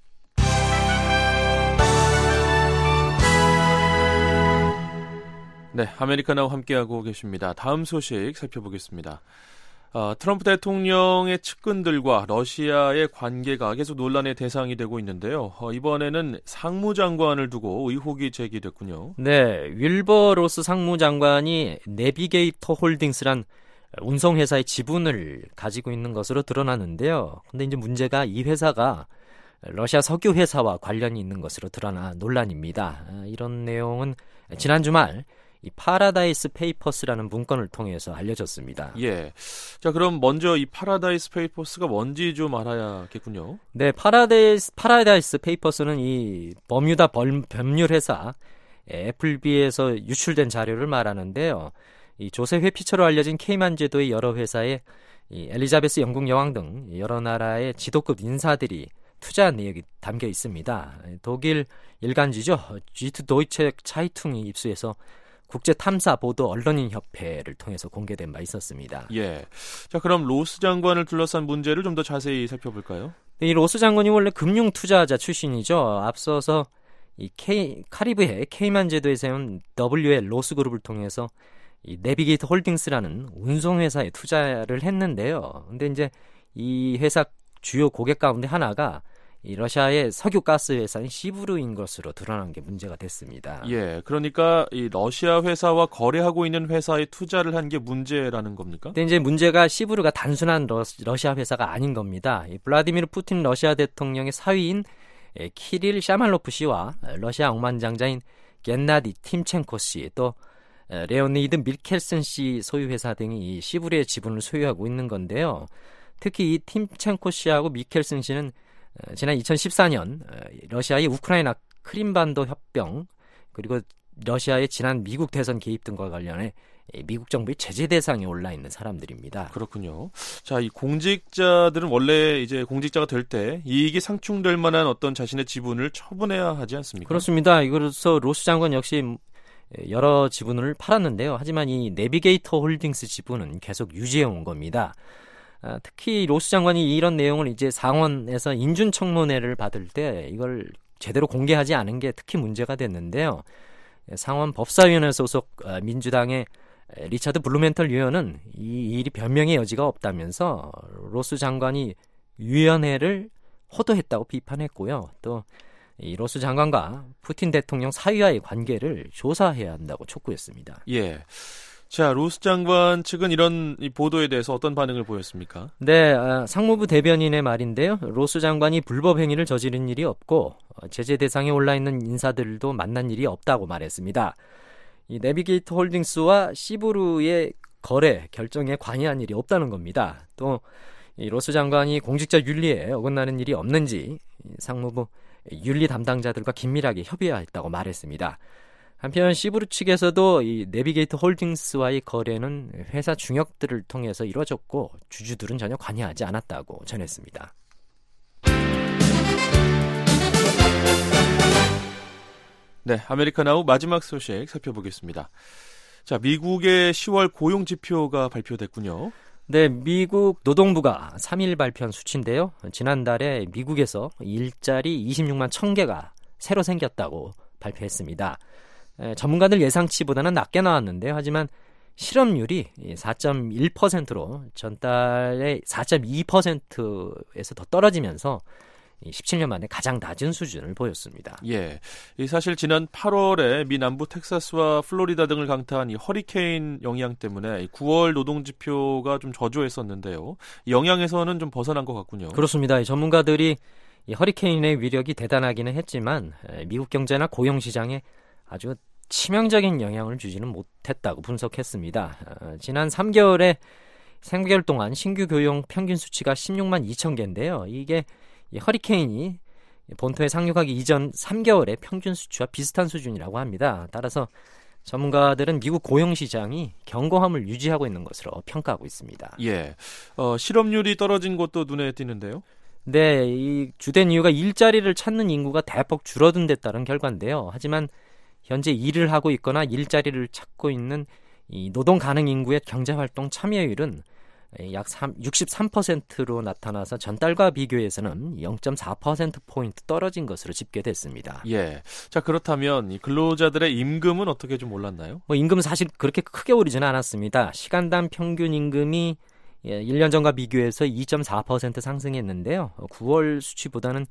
네, 아메리카나와 함께하고 계십니다. 다음 소식 살펴보겠습니다. 트럼프 대통령의 측근들과 러시아의 관계가 계속 논란의 대상이 되고 있는데요. 이번에는 상무장관을 두고 의혹이 제기됐군요. 네, 윌버 로스 상무장관이 내비게이터 홀딩스란 운송회사의 지분을 가지고 있는 것으로 드러나는데요. 근데 이제 문제가 이 회사가 러시아 석유회사와 관련이 있는 것으로 드러나 논란입니다. 이런 내용은 지난 주말 이 파라다이스 페이퍼스라는 문건을 통해서 알려졌습니다. 예. 자, 그럼 먼저 이 파라다이스 페이퍼스가 뭔지 좀 알아야겠군요. 네, 파라다이스 페이퍼스는 이 버뮤다 법률 회사 애플비에서 유출된 자료를 말하는데요. 이 조세 회피처로 알려진 케이만 제도의 여러 회사에 이 엘리자베스 영국 여왕 등 여러 나라의 지도급 인사들이 투자한 내역이 담겨 있습니다. 독일 일간지죠. 지트 도이체 차이퉁이 입수해서 국제 탐사 보도 언론인 협회를 통해서 공개된 바 있었습니다. 예. 자, 그럼 로스 장관을 둘러싼 문제를 좀 더 자세히 살펴볼까요? 이 로스 장관이 원래 금융 투자자 출신이죠. 앞서서 이 카리브해 케이만 제도에 세운 WL 로스 그룹을 통해서 이 내비게이터 홀딩스라는 운송 회사에 투자를 했는데요. 근데 이제 이 회사 주요 고객 가운데 하나가 이 러시아의 석유 가스 회사인 시브르인 것으로 드러난 게 문제가 됐습니다. 예, 그러니까 이 러시아 회사와 거래하고 있는 회사에 투자를 한 게 문제라는 겁니까? 근데 이제 문제가 시브르가 단순한 러시아 회사가 아닌 겁니다. 이 블라디미르 푸틴 러시아 대통령의 사위인 키릴 샤말로프 씨와 러시아 억만장자인 겐나디 팀첸코 씨, 또 레오니드 밀켈슨 씨 소유 회사 등이 이 시브르의 지분을 소유하고 있는 건데요. 특히 이 팀첸코 씨하고 미켈슨 씨는 지난 2014년 러시아의 우크라이나 크림반도 협병 그리고 러시아의 지난 미국 대선 개입 등과 관련해 미국 정부의 제재 대상에 올라 있는 사람들입니다. 그렇군요. 자, 이 공직자들은 원래 이제 공직자가 될 때 이익이 상충될 만한 어떤 자신의 지분을 처분해야 하지 않습니까? 그렇습니다. 이로써 로스 장관 역시 여러 지분을 팔았는데요. 하지만 이 내비게이터 홀딩스 지분은 계속 유지해 온 겁니다. 특히 로스 장관이 이런 내용을 이제 상원에서 인준청문회를 받을 때 이걸 제대로 공개하지 않은 게 특히 문제가 됐는데요. 상원 법사위원회 소속 민주당의 리차드 블루멘털 의원은 이 일이 변명의 여지가 없다면서 로스 장관이 위원회를 호도했다고 비판했고요. 또 이 로스 장관과 푸틴 대통령 사위와의 관계를 조사해야 한다고 촉구했습니다. 예. 자, 로스 장관 측은 이런 이 보도에 대해서 어떤 반응을 보였습니까? 네, 상무부 대변인의 말인데요. 로스 장관이 불법 행위를 저지른 일이 없고 제재 대상에 올라 있는 인사들도 만난 일이 없다고 말했습니다. 이 내비게이터 홀딩스와 시브르의 거래 결정에 관여한 일이 없다는 겁니다. 또 이 로스 장관이 공직자 윤리에 어긋나는 일이 없는지 상무부 윤리 담당자들과 긴밀하게 협의했다고 말했습니다. 한편 시브르 측에서도 이 내비게이터 홀딩스와의 거래는 회사 중역들을 통해서 이루어졌고 주주들은 전혀 관여하지 않았다고 전했습니다. 네, 아메리카나우 마지막 소식 살펴보겠습니다. 자, 미국의 10월 고용 지표가 발표됐군요. 네, 미국 노동부가 3일 발표한 수치인데요. 지난달에 미국에서 일자리 26만 1000개가 새로 생겼다고 발표했습니다. 전문가들 예상치보다는 낮게 나왔는데요. 하지만 실업률이 4.1%로 전달에 4.2%에서 더 떨어지면서 17년 만에 가장 낮은 수준을 보였습니다. 예, 사실 지난 8월에 미 남부 텍사스와 플로리다 등을 강타한 이 허리케인 영향 때문에 9월 노동 지표가 좀 저조했었는데요. 이 영향에서는 좀 벗어난 것 같군요. 그렇습니다. 전문가들이 이 허리케인의 위력이 대단하기는 했지만 미국 경제나 고용 시장에 아주 치명적인 영향을 주지는 못했다고 분석했습니다. 지난 3개월에 3개월 동안 신규 고용 평균 수치가 16만 2천 개인데요. 이게 이 허리케인이 본토에 상륙하기 이전 3개월의 평균 수치와 비슷한 수준이라고 합니다. 따라서 전문가들은 미국 고용시장이 견고함을 유지하고 있는 것으로 평가하고 있습니다. 예, 실업률이 떨어진 것도 눈에 띄는데요. 네, 이 주된 이유가 일자리를 찾는 인구가 대폭 줄어든 데 따른 결과인데요. 하지만 현재 일을 하고 있거나 일자리를 찾고 있는 이 노동 가능 인구의 경제활동 참여율은 약 63%로 나타나서 전달과 비교해서는 0.4%포인트 떨어진 것으로 집계됐습니다. 예. 자, 그렇다면 이 근로자들의 임금은 어떻게 좀 올랐나요? 임금은 사실 그렇게 크게 오르지는 않았습니다. 시간당 평균 임금이 1년 전과 비교해서 2.4% 상승했는데요. 9월 수치보다는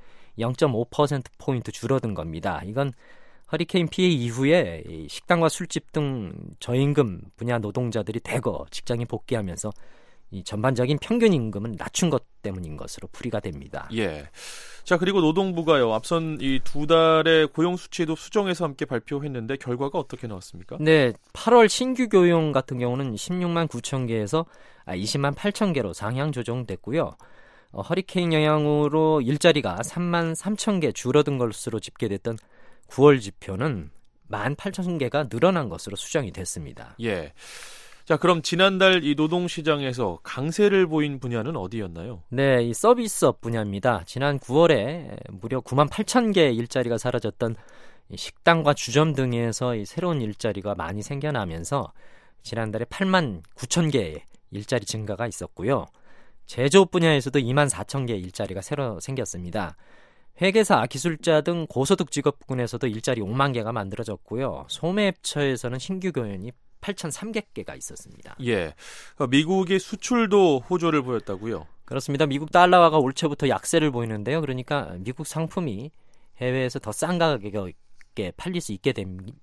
0.5%포인트 줄어든 겁니다. 이건 허리케인 피해 이후에 식당과 술집 등 저임금 분야 노동자들이 대거 직장에 복귀하면서 이 전반적인 평균 임금은 낮춘 것 때문인 것으로 풀이가 됩니다. 예. 자, 그리고 노동부가요. 앞선 이 2달의 고용 수치도 수정해서 함께 발표했는데 결과가 어떻게 나왔습니까? 네, 8월 신규 고용 같은 경우는 16만 9천 개에서 20만 8천 개로 상향 조정됐고요. 허리케인 영향으로 일자리가 3만 3천 개 줄어든 것으로 집계됐던 9월 지표는 1만 8천 개가 늘어난 것으로 수정이 됐습니다. 예. 자, 그럼 지난달 이 노동시장에서 강세를 보인 분야는 어디였나요? 네, 이 서비스업 분야입니다. 지난 9월에 무려 9만 8천 개의 일자리가 사라졌던 식당과 주점 등에서 이 새로운 일자리가 많이 생겨나면서 지난달에 8만 9천 개의 일자리 증가가 있었고요. 제조업 분야에서도 2만 4천 개의 일자리가 새로 생겼습니다. 회계사, 기술자 등 고소득 직업군에서도 일자리 5만 개가 만들어졌고요. 소매업체에서는 신규 고용이 8,300개가 있었습니다. 예, 미국의 수출도 호조를 보였다고요? 그렇습니다. 미국 달러화가 올 초부터 약세를 보이는데요. 그러니까 미국 상품이 해외에서 더 싼 가격에 팔릴 수 있게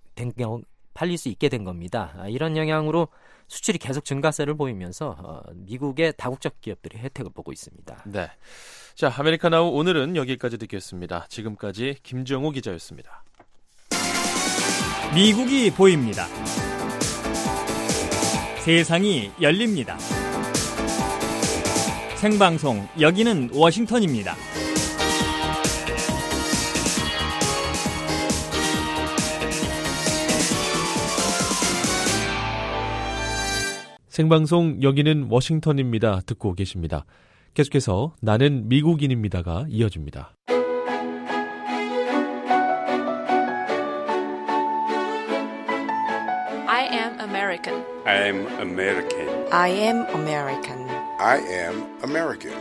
된 겁니다. 이런 영향으로 수출이 계속 증가세를 보이면서 미국의 다국적 기업들이 혜택을 보고 있습니다. 네, 자, 아메리카나우 오늘은 여기까지 듣겠습니다. 지금까지 김정우 기자였습니다. 미국이 보입니다. 세상이 열립니다. 생방송, 여기는 워싱턴입니다. 생방송 여기는 워싱턴입니다. 듣고 계십니다. 계속해서 나는 미국인입니다가 이어집니다. I am American. I am American. I am American. I am American.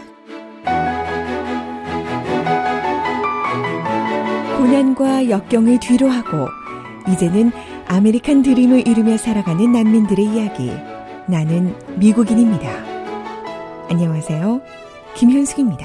고난과 역경을 뒤로하고 이제는 아메리칸 드림을 이루며 살아가는 난민들의 이야기. 나는 미국인입니다. 안녕하세요. 김현숙입니다.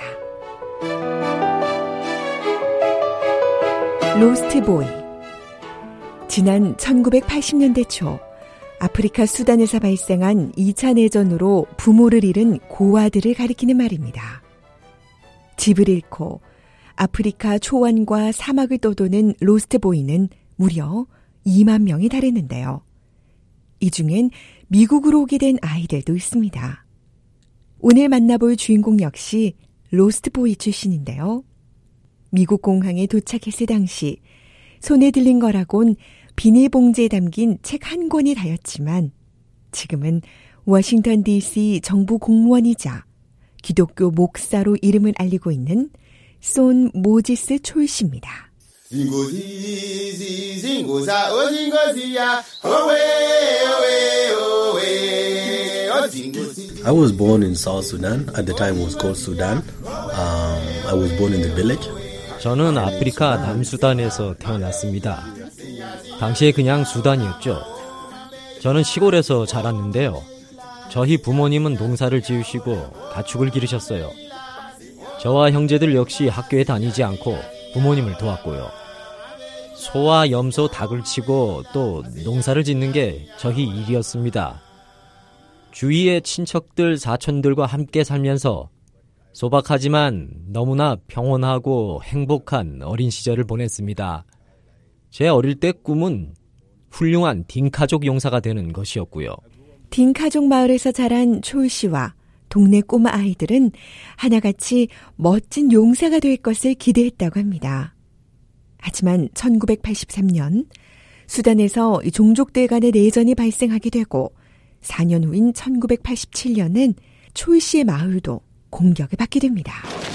로스트 보이. 지난 1980년대 초 아프리카 수단에서 발생한 2차 내전으로 부모를 잃은 고아들을 가리키는 말입니다. 집을 잃고 아프리카 초원과 사막을 떠도는 로스트 보이는 무려 2만 명이 달했는데요. 이 중엔 미국으로 오게 된 아이들도 있습니다. 오늘 만나볼 주인공 역시 로스트 보이 출신인데요. 미국 공항에 도착했을 당시 손에 들린 거라곤 비닐봉지에 담긴 책 한 권이 다였지만 지금은 워싱턴 DC 정부 공무원이자 기독교 목사로 이름을 알리고 있는 손 모지스 촐 씨입니다. I was born in South Sudan. At the time it was called Sudan. I was born in the village. 저는 아프리카 남수단에서 태어났습니다. 당시에 그냥 수단이었죠. 저는 시골에서 자랐는데요. 저희 부모님은 농사를 지으시고 가축을 기르셨어요. 저와 형제들 역시 학교에 다니지 않고 부모님을 도왔고요. 소와 염소, 닭을 치고 또 농사를 짓는 게 저희 일이었습니다. 주위의 친척들, 사촌들과 함께 살면서 소박하지만 너무나 평온하고 행복한 어린 시절을 보냈습니다. 제 어릴 때 꿈은 훌륭한 딩카족 용사가 되는 것이었고요. 딩카족 마을에서 자란 촐 씨와 동네 꼬마 아이들은 하나같이 멋진 용사가 될 것을 기대했다고 합니다. 하지만 1983년 수단에서 종족들 간의 내전이 발생하게 되고 4년 후인 1987년엔 촐 씨의 마을도 공격을 받게 됩니다.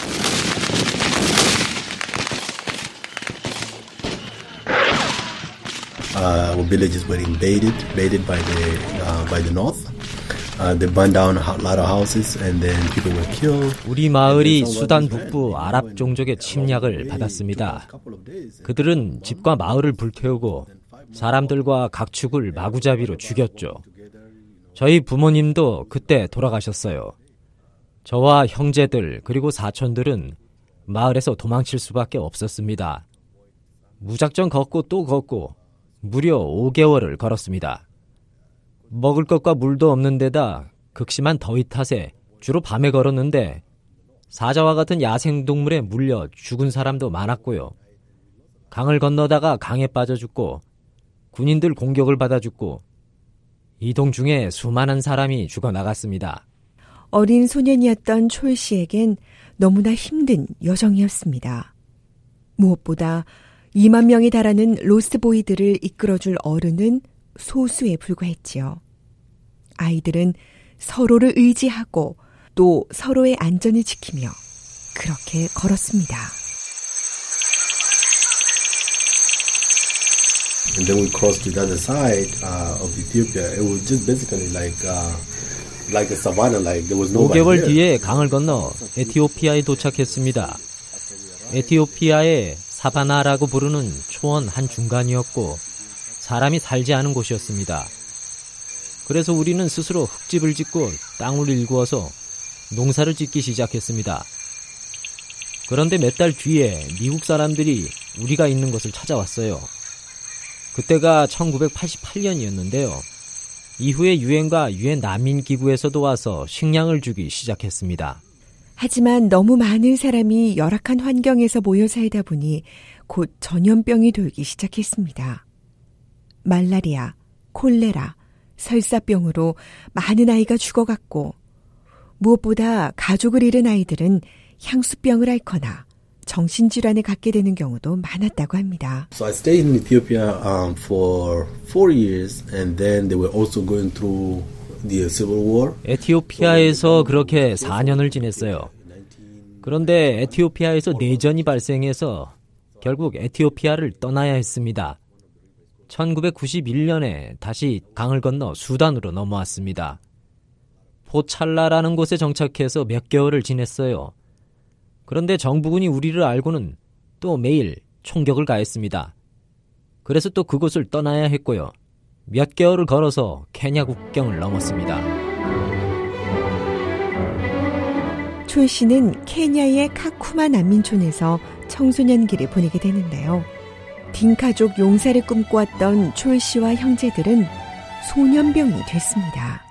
Our villages were invaded by the north. They burned down a lot of houses and then people were killed. 우리 마을이 수단 북부 아랍 종족의 침략을 받았습니다. 그들은 집과 마을을 불태우고 사람들과 각축을 마구잡이로 죽였죠. 저희 부모님도 그때 돌아가셨어요. 저와 형제들 그리고 사촌들은 마을에서 도망칠 수밖에 없었습니다. 무작정 걷고 또 걷고 무려 5개월을 걸었습니다. 먹을 것과 물도 없는 데다 극심한 더위 탓에 주로 밤에 걸었는데 사자와 같은 야생동물에 물려 죽은 사람도 많았고요. 강을 건너다가 강에 빠져 죽고 군인들 공격을 받아 죽고 이동 중에 수많은 사람이 죽어나갔습니다. 어린 소년이었던 촐 씨에겐 너무나 힘든 여정이었습니다. 무엇보다 2만 명에 달하는 로스트보이들을 이끌어줄 어른은 소수에 불과했지요. 아이들은 서로를 의지하고 또 서로의 안전을 지키며 그렇게 걸었습니다. And then we crossed to the other side of Ethiopia. It was just basically like a savannah, like there was nobody 5개월 there. 뒤에 강을 건너 에티오피아에 도착했습니다. 에티오피아의 사바나라고 부르는 초원 한 중간이었고 사람이 살지 않은 곳이었습니다. 그래서 우리는 스스로 흙집을 짓고 땅을 일구어서 농사를 짓기 시작했습니다. 그런데 몇 달 뒤에 미국 사람들이 우리가 있는 곳을 찾아왔어요. 그때가 1988년이었는데요. 이후에 유엔과 유엔 난민기구에서도 와서 식량을 주기 시작했습니다. 하지만 너무 많은 사람이 열악한 환경에서 모여 살다 보니 곧 전염병이 돌기 시작했습니다. 말라리아, 콜레라, 설사병으로 많은 아이가 죽어갔고 무엇보다 가족을 잃은 아이들은 향수병을 앓거나 정신질환에 갖게 되는 경우도 많았다고 합니다. So I stayed in Ethiopia for 4 years, and then they were also going through the civil war. 에티오피아에서 그렇게 4년을 지냈어요. 그런데 에티오피아에서 내전이 발생해서 결국 에티오피아를 떠나야 했습니다. 1991년에 다시 강을 건너 수단으로 넘어왔습니다. 포찰라라는 곳에 정착해서 몇 개월을 지냈어요. 그런데 정부군이 우리를 알고는 또 매일 총격을 가했습니다. 그래서 또 그곳을 떠나야 했고요. 몇 개월을 걸어서 케냐 국경을 넘었습니다. 촐 씨는 케냐의 카쿠마 난민촌에서 청소년기를 보내게 되는데요. 딩카족 용사를 꿈꿔왔던 촐 씨와 형제들은 소년병이 됐습니다.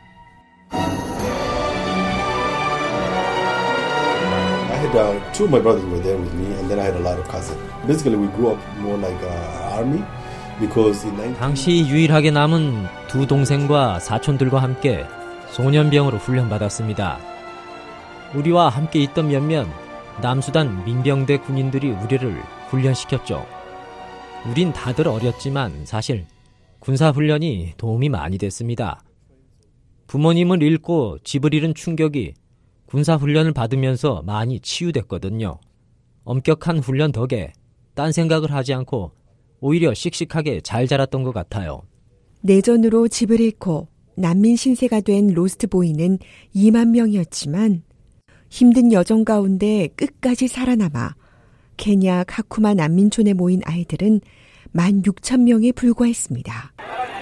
I had two of my brothers were there with me, and then I had a lot of cousins. Basically, we grew up more like an army because in 당시 유일하게 남은 두 동생과 사촌들과 함께 소년병으로 훈련받았습니다. 우리와 함께 있던 몇몇 남수단 민병대 군인들이 우리를 훈련시켰죠. 우린 다들 어렸지만 사실 군사훈련이 도움이 많이 됐습니다. 부모님을 잃고 집을 잃은 충격이 군사훈련을 받으면서 많이 치유됐거든요. 엄격한 훈련 덕에 딴 생각을 하지 않고 오히려 씩씩하게 잘 자랐던 것 같아요. 내전으로 집을 잃고 난민 신세가 된 로스트보이는 2만 명이었지만 힘든 여정 가운데 끝까지 살아남아 케냐 카쿠마 난민촌에 모인 아이들은 16,000명에 불과했습니다.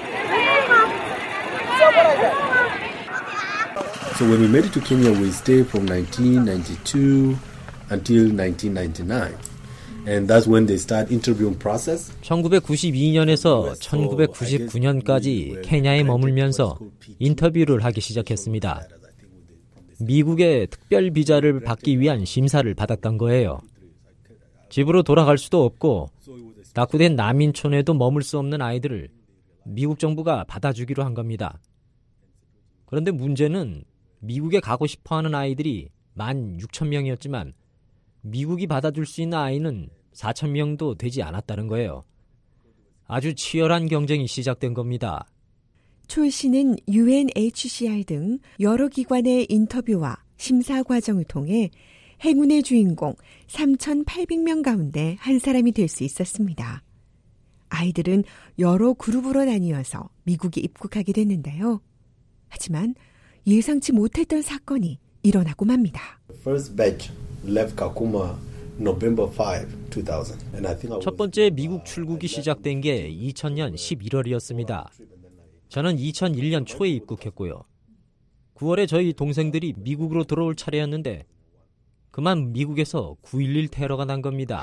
So when we made it to Kenya, we stayed from 1992 until 1999. And that's when they start interviewing process. 1992년에서 1999년까지 케냐에 머물면서 인터뷰를 하기 시작했습니다. 미국의 특별 비자를 받기 위한 심사를 받았던 거예요. 집으로 돌아갈 수도 없고 낙후된 난민촌에도 머물 수 없는 아이들을 미국 정부가 받아주기로 한 겁니다. 그런데 문제는 미국에 가고 싶어하는 아이들이 16,000명이었지만 미국이 받아줄 수 있는 아이는 4,000명도 되지 않았다는 거예요. 아주 치열한 경쟁이 시작된 겁니다. 촐 씨는 UNHCR 등 여러 기관의 인터뷰와 심사 과정을 통해 행운의 주인공 3,800명 가운데 한 사람이 될 수 있었습니다. 아이들은 여러 그룹으로 나뉘어서 미국에 입국하게 됐는데요. 하지만 예상치 못했던 사건이 일어나고 맙니다. First batch left Kakuma November 5, 2000. And I think 첫 번째 미국 출국이 시작된 게 2000년 11월이었습니다. 저는 2001년 초에 입국했고요. 9월에 저희 동생들이 미국으로 들어올 차례였는데 그만 미국에서 9.11 테러가 난 겁니다.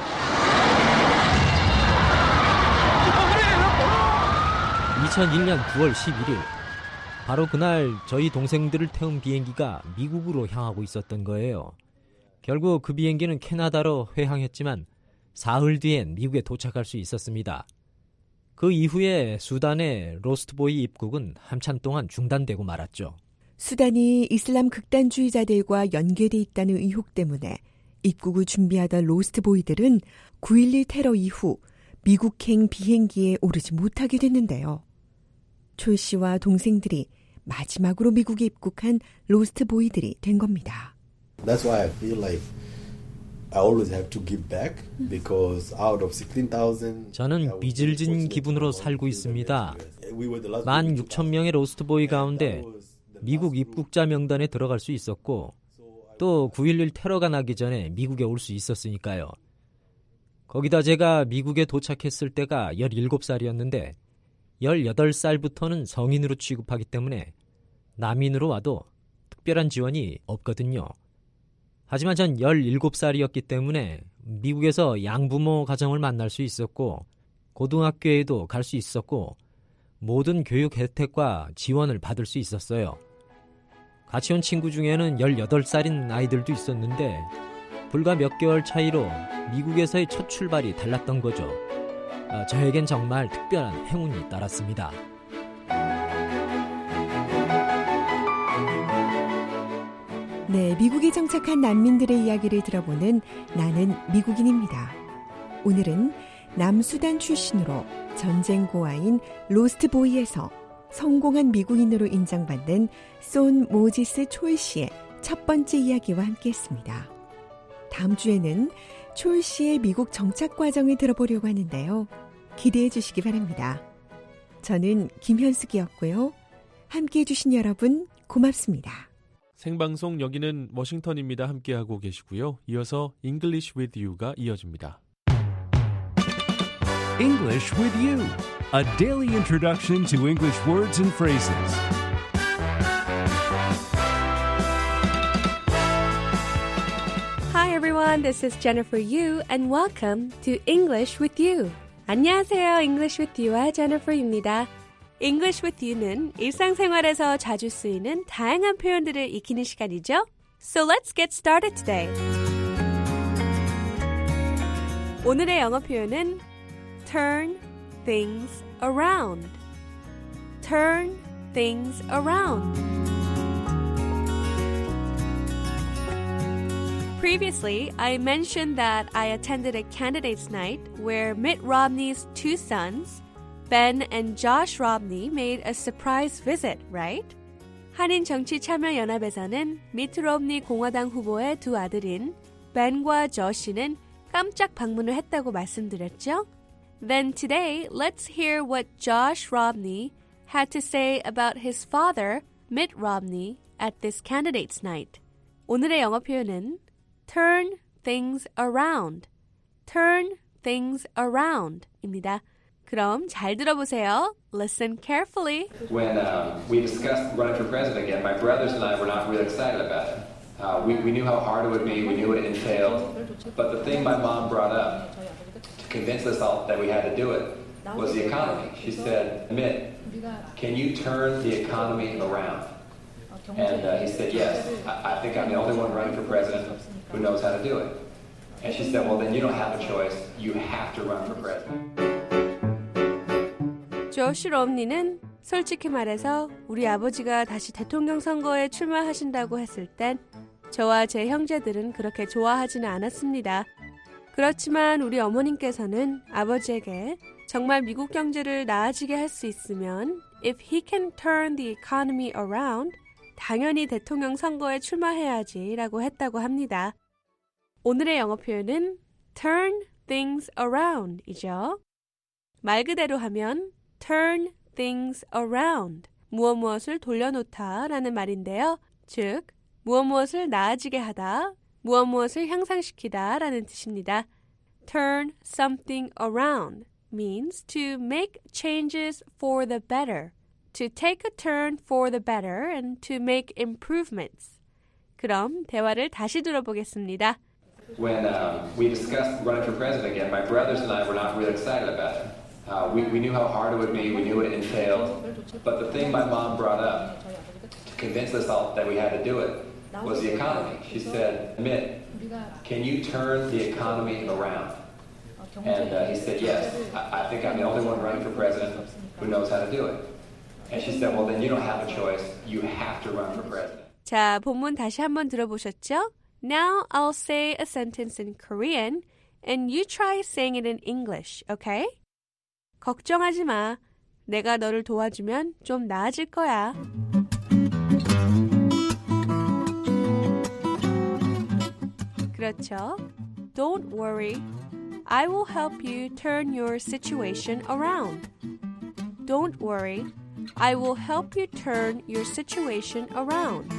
2001년 9월 11일 바로 그날 저희 동생들을 태운 비행기가 미국으로 향하고 있었던 거예요. 결국 그 비행기는 캐나다로 회항했지만 사흘 뒤엔 미국에 도착할 수 있었습니다. 그 이후에 수단의 로스트보이 입국은 한참 동안 중단되고 말았죠. 수단이 이슬람 극단주의자들과 연계돼 있다는 의혹 때문에 입국을 준비하던 로스트보이들은 9.11 테러 이후 미국행 비행기에 오르지 못하게 됐는데요. 촐 씨와 동생들이 마지막으로 미국에 입국한 로스트보이들이 된 겁니다. That's why I feel like I always have to give back because out of 16,000 저는 빚을 진 기분으로 살고 있습니다. 16,000명의 로스트보이 가운데 미국 입국자 명단에 들어갈 수 있었고 또 9.11 테러가 나기 전에 미국에 올 수 있었으니까요. 거기다 제가 미국에 도착했을 때가 17살이었는데 18살부터는 성인으로 취급하기 때문에 난민으로 와도 특별한 지원이 없거든요. 하지만 전 17살이었기 때문에 미국에서 양부모 가정을 만날 수 있었고 고등학교에도 갈 수 있었고 모든 교육 혜택과 지원을 받을 수 있었어요. 같이 온 친구 중에는 18살인 아이들도 있었는데 불과 몇 개월 차이로 미국에서의 첫 출발이 달랐던 거죠. 저에겐 정말 특별한 행운이 따랐습니다. 네, 미국에 정착한 난민들의 이야기를 들어보는 나는 미국인입니다. 오늘은 남수단 출신으로 전쟁 고아인 로스트보이에서 성공한 미국인으로 인정받는 손 모지스 촐 씨의 첫 번째 이야기와 함께했습니다. 다음 주에는 촐 씨의 미국 정착 과정을 들어보려고 하는데요. 기대해 주시기 바랍니다. 저는 김현숙이었고요. 함께해 주신 여러분 고맙습니다. 생방송 여기는 워싱턴입니다. 함께하고 계시고요. 이어서 English with You가 이어집니다. English with You, a daily introduction to English words and phrases. Hi everyone, this is Jennifer Yu and welcome to English with You. 안녕하세요, English with You와 Jennifer입니다. English with You는 일상생활에서 자주 쓰이는 다양한 표현들을 익히는 시간이죠. So let's get started today. 오늘의 영어 표현은 turn things around. Turn things around. Previously, I mentioned that I attended a candidates night where Mitt Romney's two sons, Ben and Josh Romney, made a surprise visit, right? 한인 정치 참여 연합에서는 미트 롬니 공화당 후보의 두 아들인 벤과 저시는 깜짝 방문을 했다고 말씀드렸죠? Then today, let's hear what Josh Romney had to say about his father, Mitt Romney, at this candidates night. 오늘의 영어 표현은 turn things around, turn things around 입니다. 그럼 잘 들어보세요. Listen carefully. When we discussed running for president again, my brothers and I were not really excited about it. We knew how hard it would be, we knew what it entailed, but the thing my mom brought up to convince us all that we had to do it was the economy. She said, Mitt, can you turn the economy around? And he said, yes, I think I'm the only one running for president who knows how to do it. And she said, well, then you don't have a choice. You have to run for president. 조시 롬니는 솔직히 말해서 우리 아버지가 다시 대통령 선거에 출마하신다고 했을 땐 저와 제 형제들은 그렇게 좋아하지는 않았습니다. 그렇지만 우리 어머님께서는 아버지에게 정말 미국 경제를 나아지게 할 수 있으면 if he can turn the economy around, 당연히 대통령 선거에 출마해야지 라고 했다고 합니다. 오늘의 영어 표현은 turn things around 이죠. 말 그대로 하면 turn things around, 무엇을 돌려놓다 라는 말인데요. 즉, 무엇을 나아지게 하다, 무엇을 향상시키다 라는 뜻입니다. Turn something around means to make changes for the better, to take a turn for the better and to make improvements. 그럼 대화를 다시 들어보겠습니다. When we discussed running for president again, my brothers and I were not really excited about it. We knew how hard it would be, we knew what it entailed, but the thing my mom brought up to convince us all that we had to do it was the economy. She said, Mitt, can you turn the economy around? And he said, yes, I think I'm the only one running for president who knows how to do it. And she said, well, then you don't have a choice. You have to run for president. 자, 본문 다시 한번 들어보셨죠? Now I'll say a sentence in Korean and you try saying it in English, okay? 걱정하지 마. 내가 너를 도와주면 좀 나아질 거야. 그렇죠. Don't worry. I will help you turn your situation around. Don't worry. I will help you turn your situation around.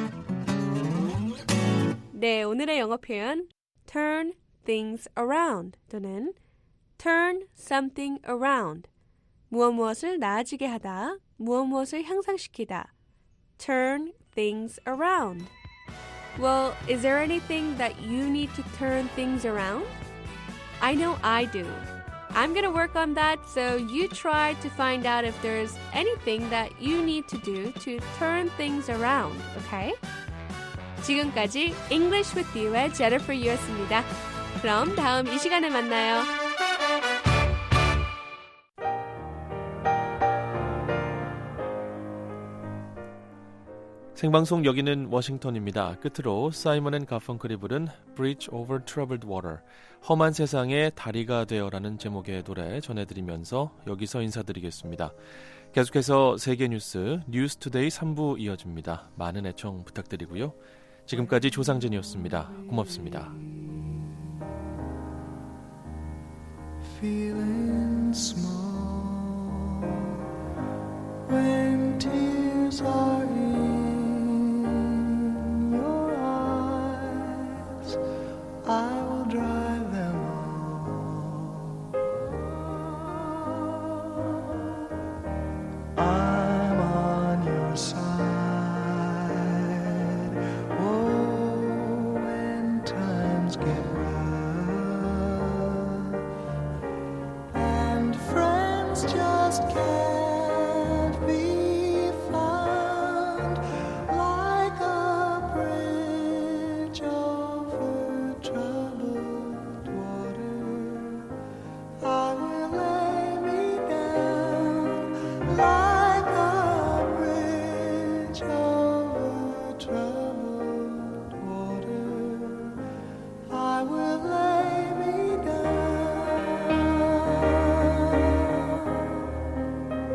네, 오늘의 영어 표현 turn things around 또는 turn something around. 무엇을 나아지게 하다, 무엇을 향상시키다. Turn things around. Well, is there anything that you need to turn things around? I know I do. I'm going to work on that, so you try to find out if there's anything that you need to do to turn things around, okay? 지금까지 English with You의 Jennifer Yu였습니다. 그럼 다음 이 시간에 만나요. 생방송 여기는 워싱턴입니다. 끝으로 사이먼 앤 가펑클이 부른 Bridge Over Troubled Water, 험한 세상의 다리가 되어라는 제목의 노래 전해드리면서 여기서 인사드리겠습니다. 계속해서 세계 뉴스 뉴스투데이 3부 이어집니다. 많은 애청 부탁드리고요. 지금까지 조상진이었습니다. 고맙습니다. Feeling small when tears are in your eyes, I will dry them all. I'm on your side. Oh, when times get rough and friends just can't be found, like a bridge over troubled water, I will lay me down, like a bridge over troubled water, I will lay me down.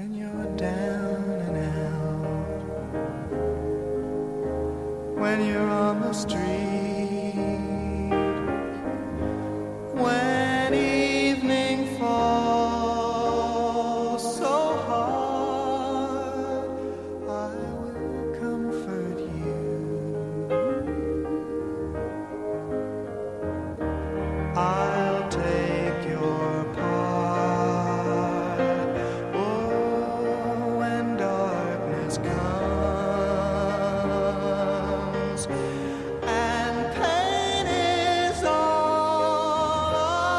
when you're down and out, when you're on the street, when evening falls so hard, I will comfort you. I'll take your part. Oh, when darkness comes and pain is all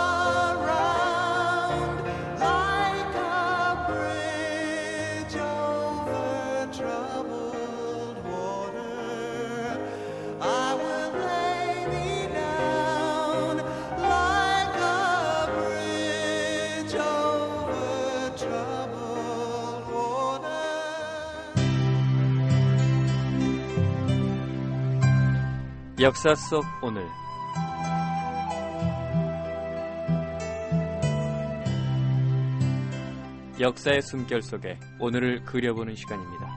around, like a bridge over troubled water, I will lay me down like a bridge over troubled water. 역사 속 오늘. 역사의 숨결 속에 오늘을 그려보는 시간입니다.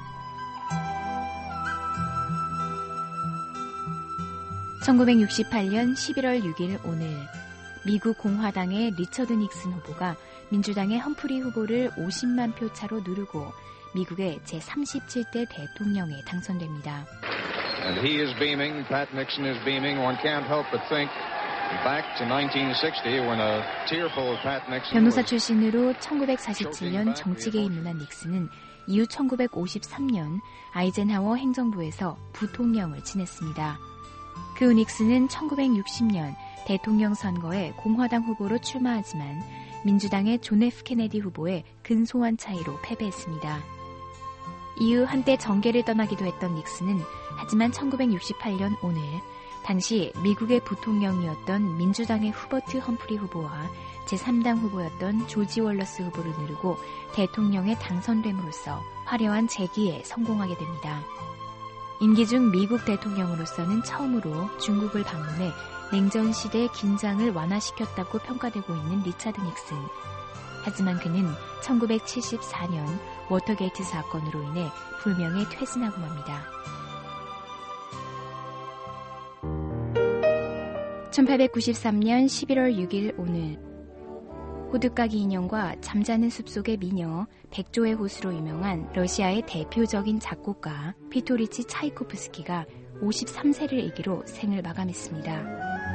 (1968년 11월 6일) 오늘 미국 공화당의 리처드 닉슨 후보가 민주당의 험프리 후보를 50만 표 차로 누르고 미국의 제37대 대통령에 당선됩니다. And he is beaming, Pat Nixon is beaming. One can't help but think back to 1960 when a tearful Pat Nixon 변호사 출신으로 1947년 정치계에 입문한 닉슨은 이후 1953년 아이젠하워 행정부에서 부통령을 지냈습니다. 그 후 닉슨은 1960년 대통령 선거에 공화당 후보로 출마하지만 민주당의 존 F 케네디 후보에 근소한 차이로 패배했습니다. 이후 한때 정계를 떠나기도 했던 닉슨은 하지만 1968년 오늘 당시 미국의 부통령이었던 민주당의 후버트 험프리 후보와 제3당 후보였던 조지 월러스 후보를 누르고 대통령에 당선됨으로써 화려한 재기에 성공하게 됩니다. 임기 중 미국 대통령으로서는 처음으로 중국을 방문해 냉전 시대의 긴장을 완화시켰다고 평가되고 있는 리처드 닉슨. 하지만 그는 1974년 워터게이트 사건으로 인해 불명예 퇴진하고 맙니다. 1893년 11월 6일 오늘 호두까기 인형과 잠자는 숲속의 미녀, 백조의 호수로 유명한 러시아의 대표적인 작곡가 피토리치 차이코프스키가 53세를 일기로 생을 마감했습니다.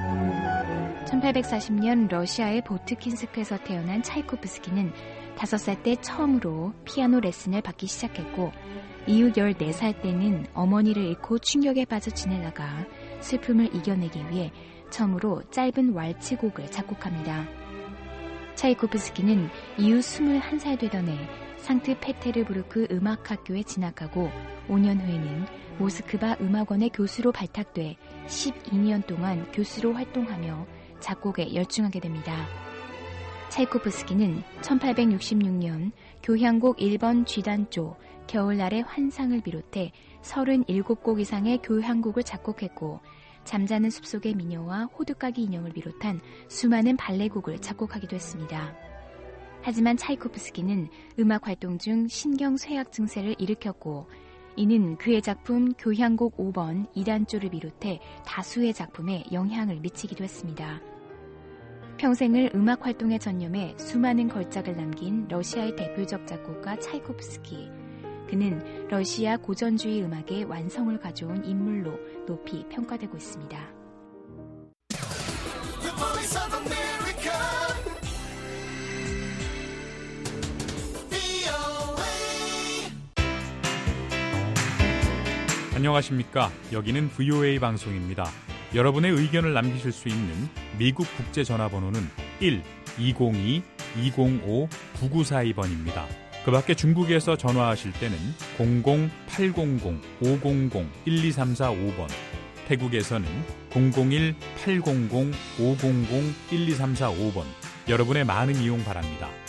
1840년 러시아의 보트킨스크에서 태어난 차이코프스키는 5살 때 처음으로 피아노 레슨을 받기 시작했고 이후 14살 때는 어머니를 잃고 충격에 빠져 지내다가 슬픔을 이겨내기 위해 처음으로 짧은 왈츠곡을 작곡합니다. 차이코프스키는 이후 21살 되던 해 상트페테르부르크 음악학교에 진학하고 5년 후에는 모스크바 음악원의 교수로 발탁돼 12년 동안 교수로 활동하며 작곡에 열중하게 됩니다. 차이코프스키는 1866년 교향곡 1번 G단조, 겨울날의 환상을 비롯해 37곡 이상의 교향곡을 작곡했고 잠자는 숲속의 미녀와 호두까기 인형을 비롯한 수많은 발레곡을 작곡하기도 했습니다. 하지만 차이코프스키는 음악 활동 중 신경쇠약 증세를 일으켰고 이는 그의 작품 교향곡 5번 2단조를 비롯해 다수의 작품에 영향을 미치기도 했습니다. 평생을 음악 활동에 전념해 수많은 걸작을 남긴 러시아의 대표적 작곡가 차이코프스키. 그는 러시아 고전주의 음악의 완성을 가져온 인물로 높이 평가되고 있습니다. 안녕하십니까. 여기는 VOA 방송입니다. 여러분의 의견을 남기실 수 있는 미국 국제 전화번호는 1-202-205-9942번입니다. 그 밖에 중국에서 전화하실 때는 00800-500-12345번, 태국에서는 001-800-500-12345번, 여러분의 많은 이용 바랍니다.